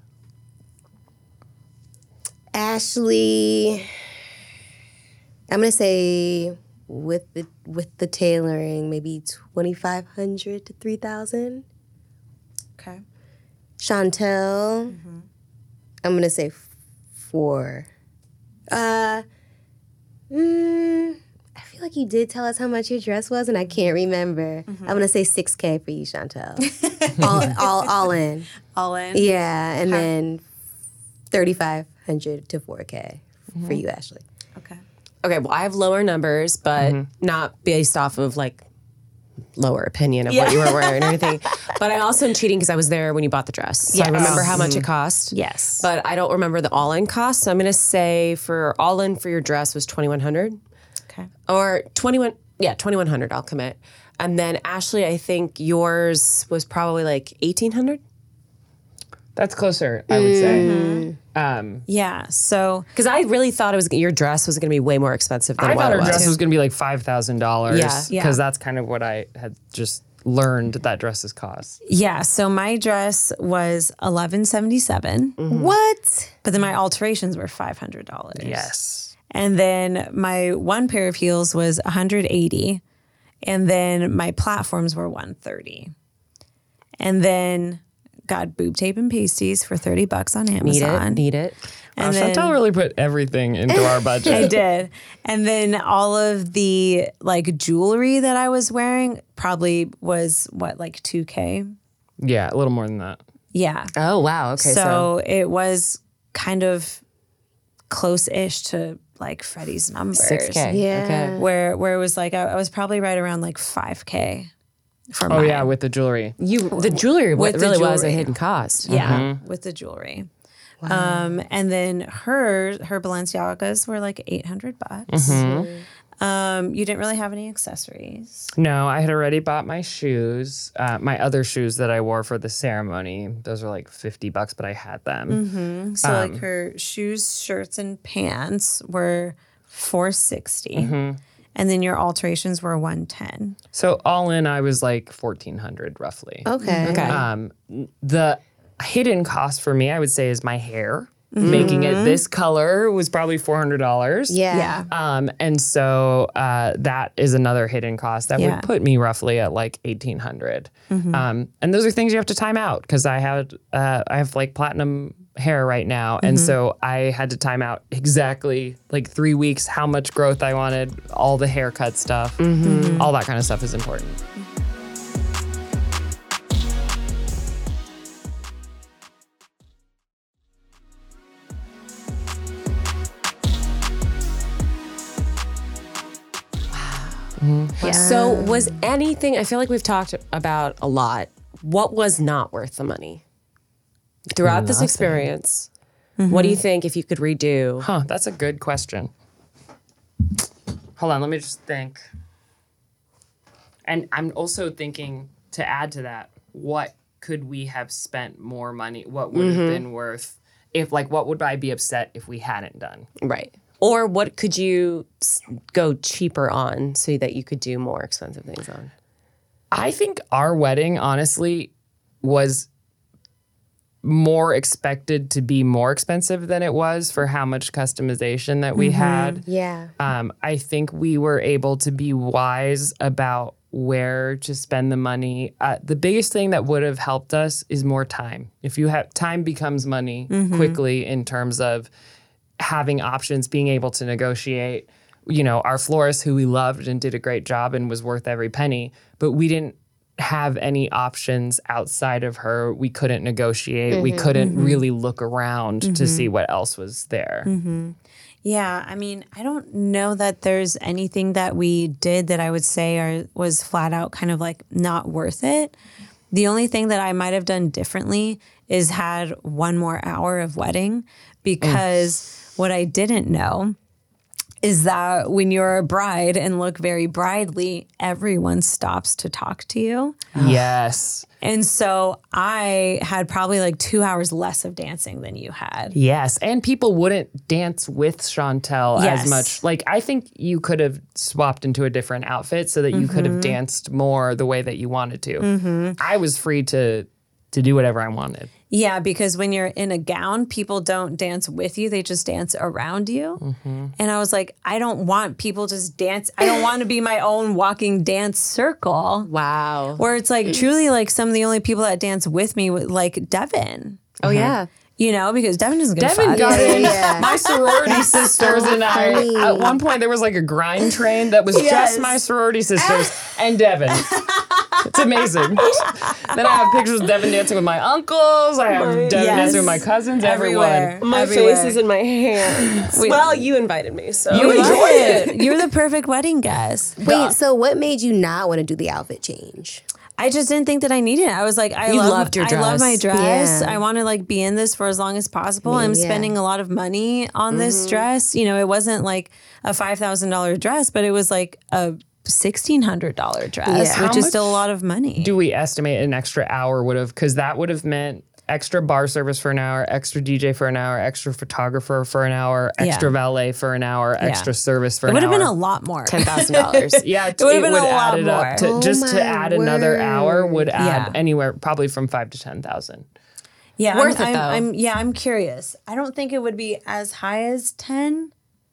Ashley, I'm gonna say with the with the tailoring, maybe twenty five hundred to three thousand. Okay. Chantel, I'm gonna say f- four. Uh, mm, I feel like you did tell us how much your dress was, and I can't remember. I'm gonna say six K for you, Chantel. all, all, all in. All in. Yeah, and then thirty-five hundred to four K for you, Ashley. Okay. Okay, well, I have lower numbers, but not based off of like lower opinion of what you were wearing or anything. But I also am cheating because I was there when you bought the dress. So I Yes. remember how much it cost. Yes. But I don't remember the all-in cost. So I'm going to say for all-in for your dress was twenty-one hundred Okay. or twenty-one, yeah, twenty-one hundred I'll commit. And then Ashley, I think yours was probably like eighteen hundred That's closer, I would say. Um, Yeah. So Because I really thought it was your dress was going to be way more expensive than I what thought it her was. dress was going to be like five thousand dollars. Yeah. Because Yeah. that's kind of what I had just learned that dresses cost. yeah. So my dress was eleven seventy seven. What? But then my alterations were five hundred dollars. Yes. And then my one pair of heels was one hundred eighty, and then my platforms were one hundred thirty. And then got boob tape and pasties for thirty bucks on Need Amazon. it. Need it. Wow, And then- Chantel really put everything into our budget. I did. And then all of the like jewelry that I was wearing probably was what, like two K? Yeah, a little more than that. Yeah. Oh, wow. Okay. so, So, it was kind of close-ish to like Freddie's numbers. six K. Yeah. Okay. Where where it was like I, I was probably right around like five K for Oh mine. yeah, with the jewelry. You, the jewelry With what the really was a jewelry. hidden cost. Yeah, with the jewelry. Um, and then her her Balenciagas were like eight hundred bucks. Um, you didn't really have any accessories. No, I had already bought my shoes. Uh, my other shoes that I wore for the ceremony. Those were like fifty bucks, but I had them. So like her shoes, shirts, and pants were four sixty, and then your alterations were one ten. So all in, I was like fourteen hundred roughly. Okay. Okay. Um, the hidden cost for me, I would say, is my hair. Making it this color was probably four hundred dollars. Yeah. Yeah. Um, and so uh, that is another hidden cost that Yeah. would put me roughly at like eighteen hundred. Um, and those are things you have to time out because I had uh, I have like platinum hair right now, and so I had to time out exactly like three weeks how much growth I wanted, all the haircut stuff, all that kind of stuff is important. So, was anything, I feel like we've talked about a lot. What was not worth the money? Throughout this experience, what do you think if you could redo? Huh, that's a good question. Hold on, let me just think. And I'm also thinking to add to that, what could we have spent more money? What would have been worth if, like, what would I be upset if we hadn't done? Right. Or what could you s- go cheaper on so that you could do more expensive things on? I think our wedding, honestly, was more expected to be more expensive than it was for how much customization that we had. Yeah. Um, I think we were able to be wise about where to spend the money. Uh, the biggest thing that would have helped us is more time. If you have time becomes money quickly in terms of having options, being able to negotiate. You know, our florist, who we loved and did a great job and was worth every penny, but we didn't have any options outside of her. We couldn't negotiate. We couldn't really look around to see what else was there. Yeah, I mean, I don't know that there's anything that we did that I would say are, was flat out kind of like not worth it. The only thing that I might have done differently is had one more hour of wedding, because what I didn't know is that when you're a bride and look very bridely, everyone stops to talk to you. Yes. And so I had probably like two hours less of dancing than you had. Yes. And people wouldn't dance with Chantel Yes. as much. Like, I think you could have swapped into a different outfit so that you could have danced more the way that you wanted to. I was free to to do whatever I wanted. Yeah, because when you're in a gown, people don't dance with you. They just dance around you. And I was like, I don't want people just dance. I don't want to be my own walking dance circle. Wow. Where it's like truly like some of the only people that dance with me, like Devin. Oh, yeah. You know, because Devin is gonna Devin fuck. got in. Yeah. My sorority sisters and I. funny. At one point, there was like a grind train that was just my sorority sisters and Devin. It's amazing. Then I have pictures of Devin dancing with my uncles. I have Devin Yes. dancing with my cousins. Everywhere. Everyone. My Everywhere. face is in my hands. well, you invited me, so. You You enjoyed love it. it. You're the perfect wedding guest. Wait, so what made you not want to do the outfit change? I just didn't think that I needed it. I was like, I You love, loved your I love my dress. dress. Yeah. I want to like be in this for as long as possible. I'm Yeah. spending a lot of money on this dress. You know, it wasn't like a five thousand dollars dress, but it was like a sixteen hundred dollars dress, Yeah. which How is still a much lot of money. Do we estimate an extra hour would have? Because that would have meant extra bar service for an hour, extra D J for an hour, extra photographer for an hour, extra Yeah. valet for an hour, extra service for it an would hour. have been a lot more. ten thousand dollars. Yeah, it, It would've been would a add lot it up more. to Oh just to my add another hour would add Yeah. anywhere probably from five to ten thousand. Yeah, Worth I'm, it, I'm, though. I'm, yeah, I'm curious. I don't think it would be as high as ten,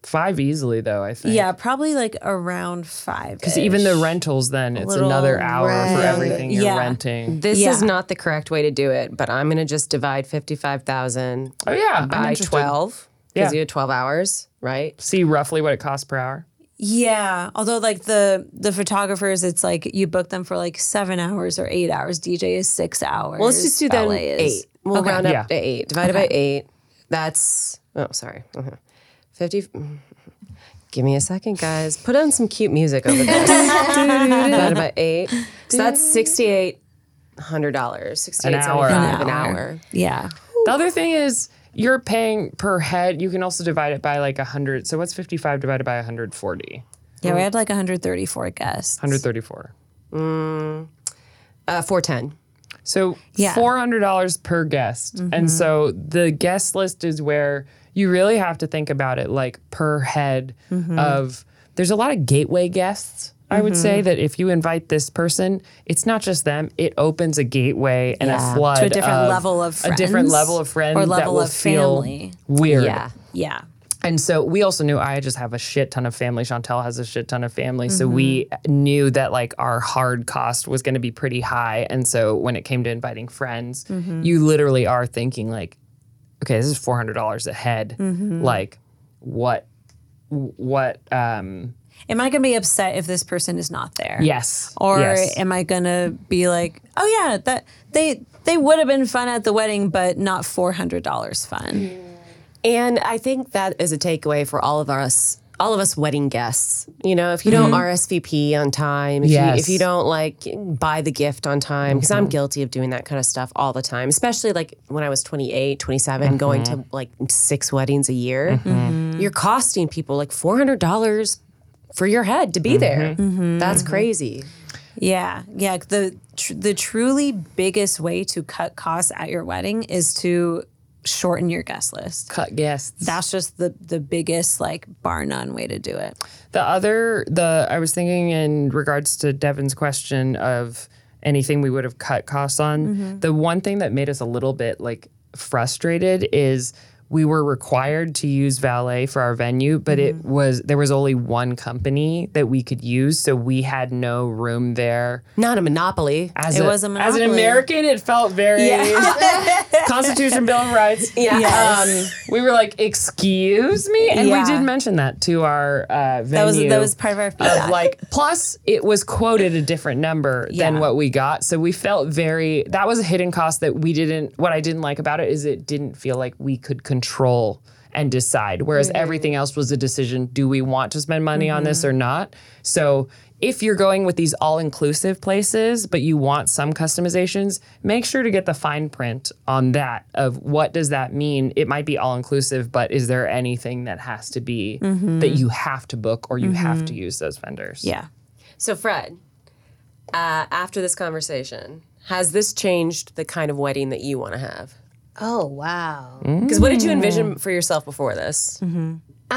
Five easily though, I think. Yeah, probably like around five. Because even the rentals, then it's Little another hour right. for everything you're Yeah. renting. This Yeah. is not the correct way to do it, but I'm going to just divide fifty-five thousand Oh yeah, I'm by interested. twelve because Yeah. you had twelve hours, right? See roughly what it costs per hour. Yeah, although like the the photographers, it's like you book them for like seven hours or eight hours. D J is six hours. Well, let's just do that ballet is- eight. We'll Okay. round up Yeah. to eight. Divided by eight. That's, oh, sorry. Uh-huh. fifty. Give me a second, guys. Put on some cute music over there. Divided by eight. So that's sixty-eight hundred dollars. sixty-eight hour. seventy-five An an hour. hour. Yeah. The other thing is you're paying per head. You can also divide it by like a hundred. So what's fifty-five divided by one hundred forty? Yeah, we had like one hundred thirty-four guests. one hundred thirty-four. Uh, four ten. So Yeah. four hundred dollars per guest. And so the guest list is where you really have to think about it like per head of, there's a lot of gateway guests. I would say that if you invite this person, it's not just them. It opens a gateway and Yeah. a flood To a different of- level of a different friends level of friends or that level will of feel family. weird. Yeah. Yeah. And so we also knew I just have a shit ton of family. Chantel has a shit ton of family. So we knew that like our hard cost was going to be pretty high. And so when it came to inviting friends, you literally are thinking like, okay, this is four hundred dollars a head. Like what, what, um, Am I going to be upset if this person is not there? yes. Or yes. am I going to be like, oh yeah, that they they would have been fun at the wedding, but not four hundred dollars fun. And I think that is a takeaway for all of us, all of us wedding guests. You know, if you don't R S V P on time, if, Yes. you, if you don't like buy the gift on time, because I'm guilty of doing that kind of stuff all the time, especially like when I was twenty-eight, twenty-seven, going to like six weddings a year, you're costing people like four hundred dollars for your head to be there. That's crazy. Yeah, yeah. The tr- the truly biggest way to cut costs at your wedding is to shorten your guest list. Cut guests. That's just the the biggest, like, bar none way to do it. The other, the I was thinking in regards to Devin's question of anything we would have cut costs on, the one thing that made us a little bit like frustrated is we were required to use valet for our venue, but it was there was only one company that we could use, so we had no room there. Not a monopoly. As It a, was a as an monopoly. American, it felt very Constitution Bill of Rights. Yeah. Um, we were like, excuse me, and Yeah. we did mention that to our uh, venue. That was that was part of our feedback. Of like, plus it was quoted a different number than Yeah. what we got. So we felt very, that was a hidden cost that we didn't, what I didn't like about it is it didn't feel like we could control and decide. Whereas everything else was a decision, do we want to spend money on this or not? So if you're going with these all-inclusive places, but you want some customizations, make sure to get the fine print on that of what does that mean? It might be all-inclusive, but is there anything that has to be that you have to book or you have to use those vendors? yeah. So, Fred, uh, after this conversation, has this changed the kind of wedding that you want to have? Oh wow. Because what did you envision for yourself before this? Um,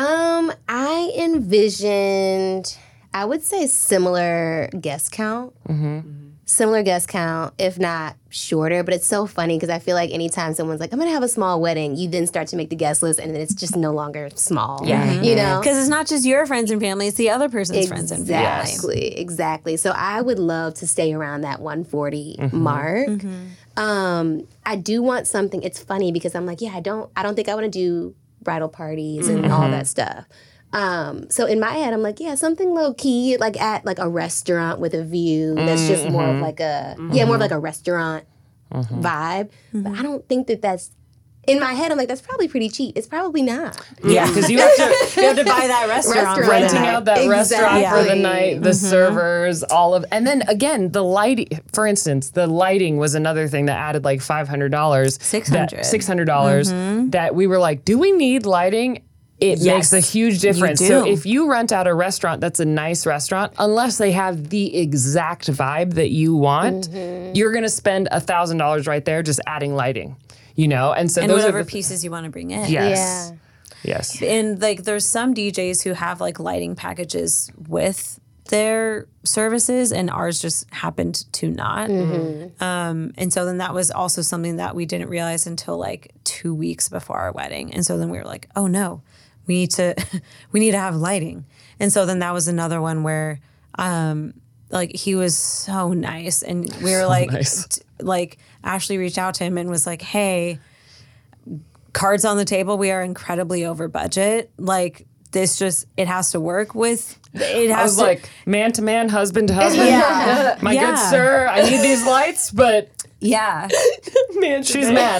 I envisioned, I would say, similar guest count. Similar guest count, if not shorter. But it's so funny because I feel like anytime someone's like, I'm going to have a small wedding, you then start to make the guest list and then it's just no longer small. Yeah. You know? Because it's not just your friends and family; it's the other person's friends and family. Exactly, exactly. So I would love to stay around that one forty mark. Um, I do want something. It's funny because I'm like, yeah, I don't, I don't think I want to do bridal parties and all that stuff. Um, so in my head, I'm like, yeah, something low key, like at like a restaurant with a view. That's just more of like a, yeah, more of like a restaurant vibe. But I don't think that that's. In my head, I'm like, that's probably pretty cheap. It's probably not. Yeah, because you have to You have to buy that restaurant. Restaurant. renting Right. out that Exactly. restaurant for the night, the servers, all of, and then again the lighting. For instance, the lighting was another thing that added like five hundred dollars, six hundred six hundred dollars. That we were like, do we need lighting? It Yes, makes a huge difference. you So do. if you rent out a restaurant that's a nice restaurant, unless they have the exact vibe that you want, you're gonna spend a thousand dollars right there just adding lighting. You know, and so and those whatever are the, pieces you want to bring in. yes, Yeah. yes. And like there's some D Js who have like lighting packages with their services and ours just happened to not. Um, and so then that was also something that we didn't realize until like two weeks before our wedding. And so then we were like, oh no, we need to we need to have lighting. And so then that was another one where um like he was so nice, and we were So like nice. t- like Ashley reached out to him and was like, hey, cards on the table, we are incredibly over budget. Like this just it has to work with it has I was to like, man to man, husband to husband. Yeah. My Yeah. good sir, I need these lights, but yeah. Man, she's mad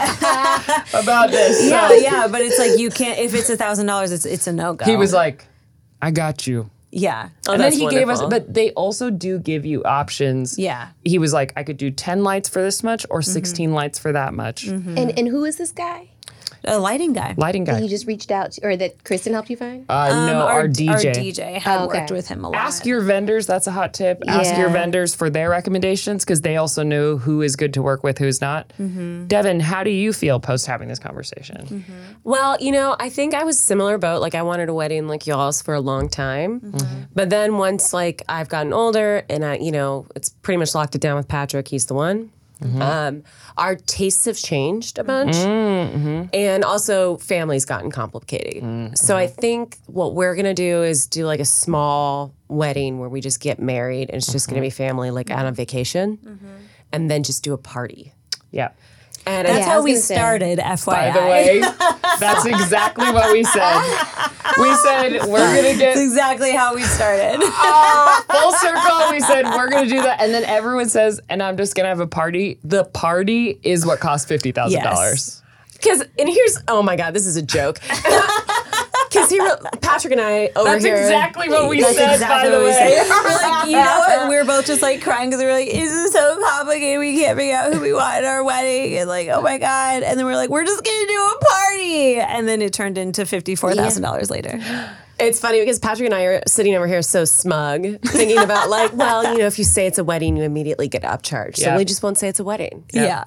about this. Yeah, so. yeah, but it's like you can't if it's a thousand dollars, it's it's a no go. He was like, I got you. yeah, Oh, and then that's he gave us, wonderful. but they also do give you options. Yeah. He was like, I could do ten lights for this much or sixteen lights for that much. And and who is this guy a lighting guy. Lighting that guy. you just reached out to, or that Kristen helped you find? Uh, Um, no, our, D J. Our D J had Oh, okay. worked with him a lot. Ask your vendors. That's a hot tip. Ask your Yeah. vendors for their recommendations because they also know who is good to work with, who's not. Mm-hmm. Devin, how do you feel post having this conversation? Well, you know, I think I was similar boat. Like I wanted a wedding like y'all's for a long time. But then once like I've gotten older and I, you know, it's pretty much locked it down with Patrick. He's the one. Um, our tastes have changed a bunch. And also family's gotten complicated. So I think what we're going to do is do like a small wedding where we just get married and it's just going to be family like on a vacation and then just do a party. Yeah. And That's Yeah, I how was we gonna say. started, F Y I. By the way, that's exactly what we said. We said we're gonna That's get exactly how we started. full circle. We said we're gonna do that, and then everyone says, "And I'm just gonna have a party." The party is what costs fifty thousand dollars. Because, and here's, oh my God, this is a joke. Because he, re- Patrick and I over That's here. exactly what we That's said. exactly by the what we way, said. We're like, you know what? We were both just like crying because we were like, "This is so complicated. We can't figure out who we want at our wedding." And like, oh my god! And then we're like, "We're just gonna do a party." And then it turned into fifty-four thousand dollars later. It's funny because Patrick and I are sitting over here so smug, thinking about like, well, you know, if you say it's a wedding, you immediately get upcharged. So Yeah. we just won't say it's a wedding. Yeah,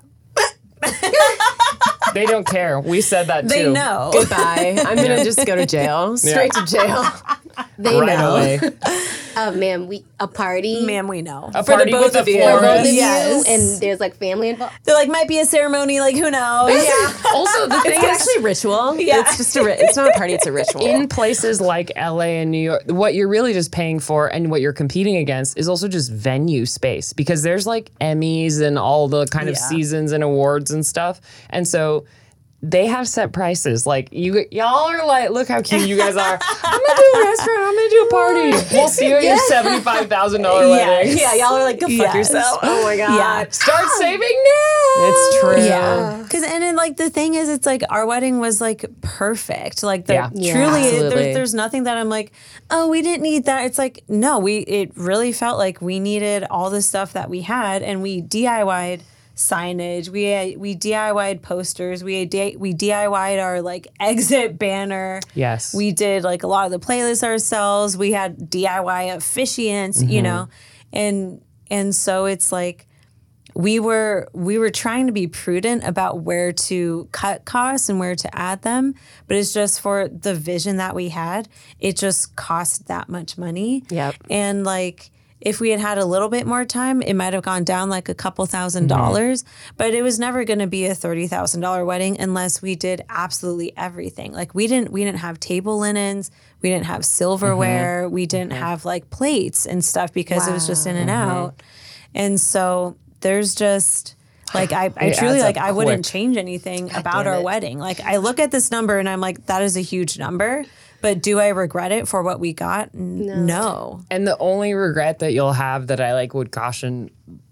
they don't care. We said that they too. know. Goodbye. I'm going to just go to jail, straight to jail. They Right know. away. Oh man, we a party. Ma'am, we know. A For the party both with a of you. For both of florist. Yes. you, and there's like family involved. They're like, might be a ceremony. Like, who knows? Yeah. Also, the thing It's is, actually a ritual. Yeah. It's just a, ri- it's not a party, it's a ritual. in places like L A and New York, what you're really just paying for and what you're competing against is also just venue space because there's like Emmys and all the kind of Yeah. seasons and awards and stuff. And so they have set prices. Like you, y'all are like, look how cute you guys are. I'm gonna do a restaurant. I'm gonna do a party. We'll see you at your seventy-five thousand dollar wedding. yeah, y'all are like, go fuck Yes. yourself. Oh my God. Yeah. Start saving now. It's true. Yeah, because and then like the thing is, it's like our wedding was like perfect. Like the, Yeah. Yeah, truly, absolutely. there's, there's nothing that I'm like, oh, we didn't need that. It's like no, we it really felt like we needed all the stuff that we had, and we D I Y'd signage. We had, we D I Y'd posters. We had D- we D I Y'd our like exit banner. Yes. We did like a lot of the playlists ourselves. We had D I Y officiants, you know, and and so it's like we were we were trying to be prudent about where to cut costs and where to add them, but it's just for the vision that we had. It just cost that much money. Yep. And like if we had had a little bit more time, it might have gone down like a couple thousand dollars, but it was never going to be a thirty thousand dollars wedding unless we did absolutely everything. Like we didn't we didn't have table linens, we didn't have silverware, we didn't have like plates and stuff because it was just in and out. And so there's just like I, I It truly adds like up I wouldn't quick. change anything about damn our it. wedding. Like I look at this number and I'm like, that is a huge number. But do I regret it for what we got? N- no. And the only regret that you'll have that I like would caution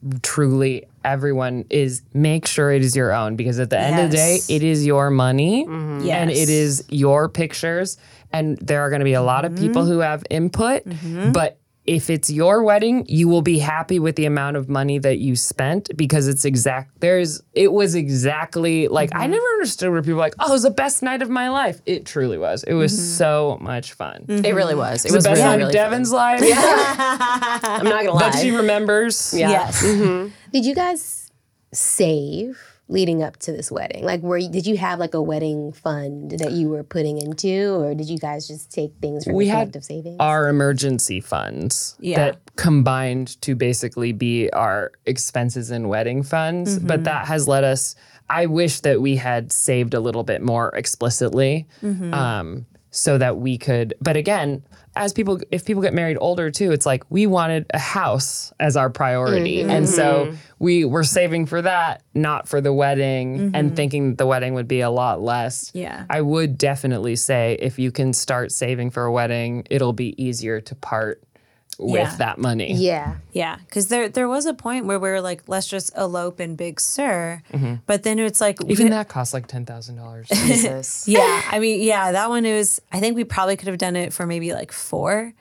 truly everyone is make sure it is your own because at the end of the day, Yes. it is your money Yes. and it is your pictures. And there are going to be a lot of people who have input, but if it's your wedding, you will be happy with the amount of money that you spent because it's exact. There's, it was exactly like, I never understood where people were like, oh, it was the best night of my life. It truly was. It was so much fun. It really was. It It was was the best really, night really of Devin's life fun. I'm not gonna lie. that she remembers. Yeah. Yes. Did you guys save leading up to this wedding? Like, were you, did you have like a wedding fund that you were putting into, or did you guys just take things from We the had collective savings? our emergency funds Yeah. that combined to basically be our expenses and wedding funds. Mm-hmm. But that has let us, I wish that we had saved a little bit more explicitly. Mm-hmm. Um, so that we could, but again, as people, if people get married older too, it's like we wanted a house as our priority. Mm-hmm. And so we were saving for that, not for the wedding, Mm-hmm. and thinking that the wedding would be a lot less. Yeah. I would definitely say if you can start saving for a wedding, it'll be easier to part with Yeah. that money. Yeah. Yeah, because there there was a point where we were like, let's just elope in Big Sur, but then it's like Even we- that costs like ten thousand dollars. Jesus. Yeah, I mean, yeah, that one it was. I think we probably could have done it for maybe like four,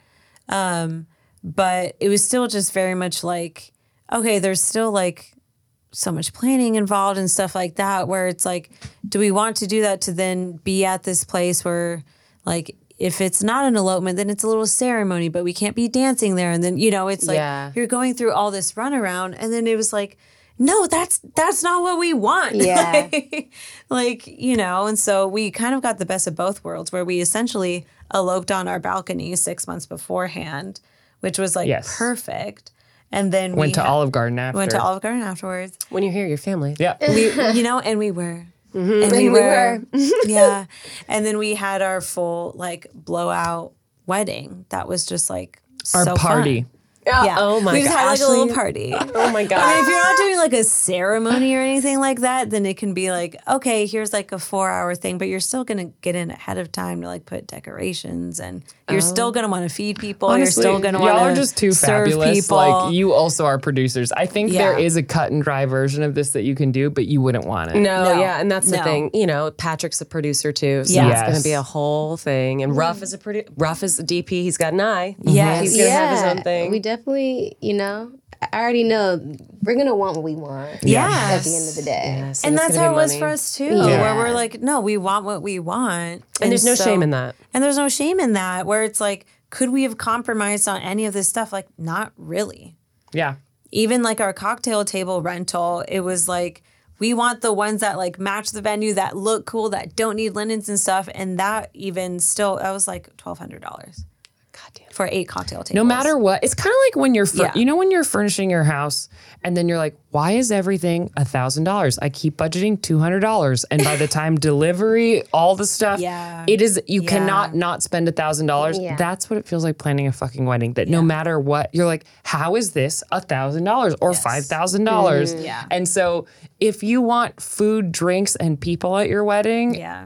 um, but it was still just very much like, okay, there's still like so much planning involved and stuff like that. Where it's like, do we want to do that to then be at this place where, like, if it's not an elopement, then it's a little ceremony, but we can't be dancing there, and then you know, it's like Yeah. you're going through all this runaround, and then it was like. No, that's that's not what we want. Yeah. like, like, you know, and so we kind of got the best of both worlds where we essentially eloped on our balcony six months beforehand, which was like Yes. perfect. And then Went we to had- Olive Garden after. went to Olive Garden afterwards. When you're here, your family. Yeah. We, you know, and we were. Mm-hmm. And we And we were. yeah. And then we had our full like blowout wedding. That was just like Our so party. fun. Oh, Yeah. oh my we god. just had like a Ashley. little party. Oh my god. I mean, if you're not doing like a ceremony or anything like that, then it can be like, okay, here's like a four hour thing, but you're still gonna get in ahead of time to like put decorations, and you're still gonna want to feed people. Honestly, you're still gonna y'all want are to just too serve fabulous. people. Like you also are producers. I think there Yeah. is a cut and dry version of this that you can do, but you wouldn't want it. No, No. yeah, and that's the No. thing. You know, Patrick's a producer too, so Yes. it's going to be a whole thing. And Ruff is a produ- Ruff is a D P. He's got an eye. Yes. he's gonna have his own thing. We definitely, you know, I already know we're gonna want what we want. Yes. At the end of the day. Yeah, so and it's that's gonna how it be was money. for us too, Yeah. where we're like, no, we want what we want, And there's no so- shame in that. And there's no shame in that. Where it's like, could we have compromised on any of this stuff? Like, not really. Yeah. Even like our cocktail table rental, it was like we want the ones that like match the venue, that look cool, that don't need linens and stuff. And that even still, that was like twelve hundred dollars. For eight cocktail tables. No matter what, it's kind of like when you're, fur- Yeah. you know, when you're furnishing your house and then you're like, why is everything a thousand dollars? I keep budgeting two hundred dollars, and by the time delivery, all the stuff, Yeah. it is you Yeah. cannot not spend a thousand dollars. Yeah. That's what it feels like planning a fucking wedding. That no matter what, you're like, how is this a thousand dollars or five thousand dollars? Yeah. And so, if you want food, drinks, and people at your wedding, Yeah.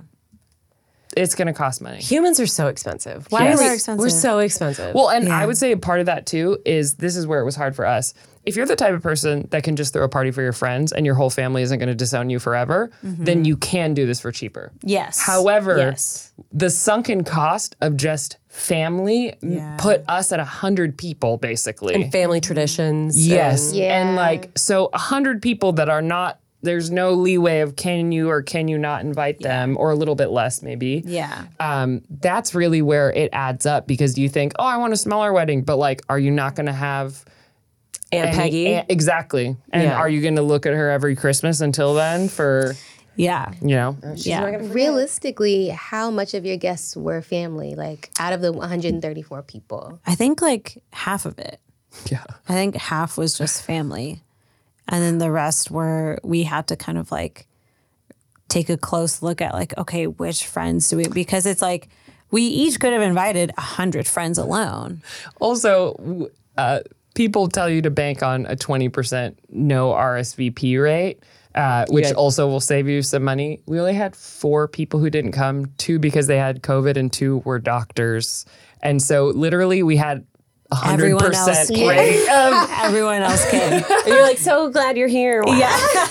it's going to cost money. Humans are so expensive. Why Humans are we? are expensive. We're so expensive. Well, and Yeah. I would say part of that too is this is where it was hard for us. If you're the type of person that can just throw a party for your friends and your whole family isn't going to disown you forever, then you can do this for cheaper. Yes. However, Yes. the sunken cost of just family m- Yeah. put us at a hundred people basically. and family traditions. yes, and- Yeah. and like so a hundred people that are not. There's no leeway of can you or can you not invite them, or a little bit less maybe. Yeah. Um, that's really where it adds up because you think, oh, I want a smaller wedding, but like, are you not going to have Aunt any- Peggy. Aunt- exactly. And Yeah. are you going to look at her every Christmas until then for, Yeah. you know? Yeah. Realistically, how much of your guests were family? Like out of the one hundred thirty-four people? I think like half of it. Yeah. I think half was just family. And then the rest were, we had to kind of like take a close look at like, okay, which friends do we, because it's like, we each could have invited a hundred friends alone. Also, w- uh, people tell you to bank on a twenty percent no R S V P rate, uh, which Yeah. also will save you some money. We only had four people who didn't come, two because they had COVID and two were doctors. And so literally we had a hundred Everyone else percent came. rate of Everyone else came. And you're like, so glad you're here. Yeah.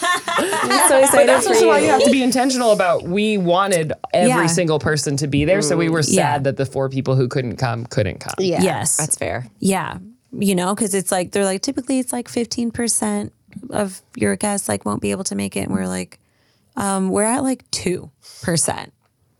I'm so But excited that's for also you. why you have to be intentional about we wanted every Yeah. single person to be there. So we were sad Yeah. that the four people who couldn't come couldn't come. Yeah. Yes. That's fair. Yeah. You know, because it's like, they're like, typically it's like fifteen percent of your guests like won't be able to make it. And we're like, um, we're at like two percent.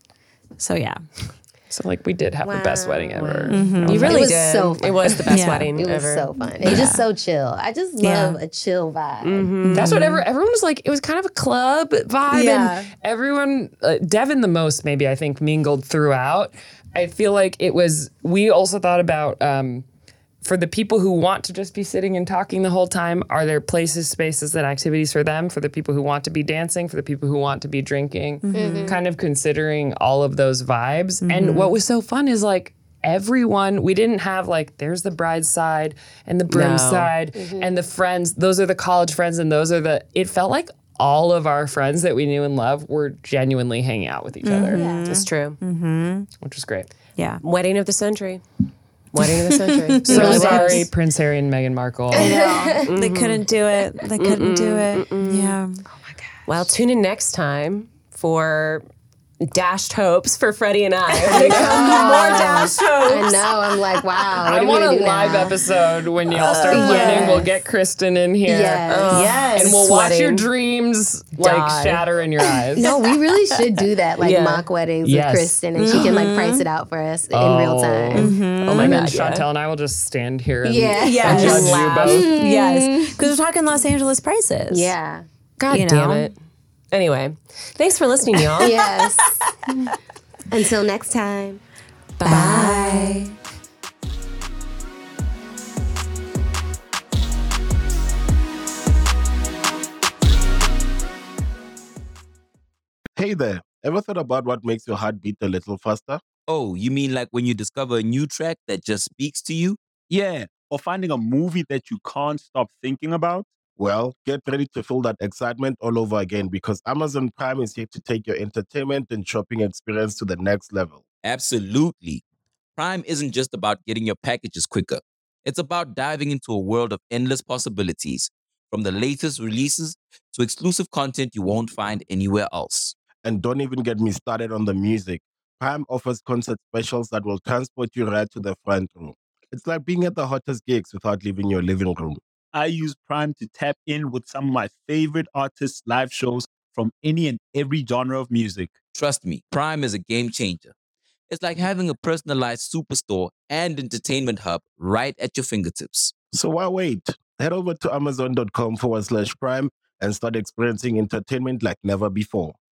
So yeah. So like we did have the best wedding ever. You really It was did. so fun. It was the best Yeah. wedding It was ever. so fun. It's just so chill. I just Yeah. love a chill vibe. That's what ever, everyone was like, it was kind of a club vibe. Yeah. And everyone, uh, Devin the most, maybe I think mingled throughout. I feel like it was, we also thought about, um, for the people who want to just be sitting and talking the whole time, are there places, spaces, and activities for them? For the people who want to be dancing, for the people who want to be drinking, Mm-hmm. kind of considering all of those vibes. And what was so fun is like everyone, we didn't have like, there's the bride's side and the broom's No. side Mm-hmm. and the friends. Those are the college friends and those are the, it felt like all of our friends that we knew and loved were genuinely hanging out with each other, It's true. which was great. Yeah. Wedding of the century. Wedding of the century. So Really sorry, was. Prince Harry and Meghan Markle. They couldn't do it. They couldn't do it. Yeah. Well, tune in next time for dashed hopes for Freddie and I. When it comes to more dashed I hopes. know. I'm like, wow. I what are we want a gonna do live now? episode when y'all start Uh, planning. yes. We'll get Kristen in here. Yes. Yes. And we'll watch your Sweating. dreams like Die. shatter in your eyes. No, we really should do that, like Yeah. mock weddings Yes. with Kristen, and she can like price it out for us in real time. Oh my my god, God, yeah. Chantel and I will just stand here and Yeah. Yeah. and judge Just you laugh. both. Yes. Because we're talking Los Angeles prices. Yeah. God You damn know? it. Anyway, thanks for listening, y'all. Yes. Until next time. Bye. Hey there, ever thought about what makes your heart beat a little faster? Oh, you mean like when you discover a new track that just speaks to you? Yeah. Or finding a movie that you can't stop thinking about. Well, get ready to feel that excitement all over again because Amazon Prime is here to take your entertainment and shopping experience to the next level. Absolutely. Prime isn't just about getting your packages quicker. It's about diving into a world of endless possibilities, from the latest releases to exclusive content you won't find anywhere else. And don't even get me started on the music. Prime offers concert specials that will transport you right to the front row. It's like being at the hottest gigs without leaving your living room. I use Prime to tap in with some of my favorite artists' live shows from any and every genre of music. Trust me, Prime is a game changer. It's like having a personalized superstore and entertainment hub right at your fingertips. So why wait? Head over to amazon.com forward slash prime and start experiencing entertainment like never before.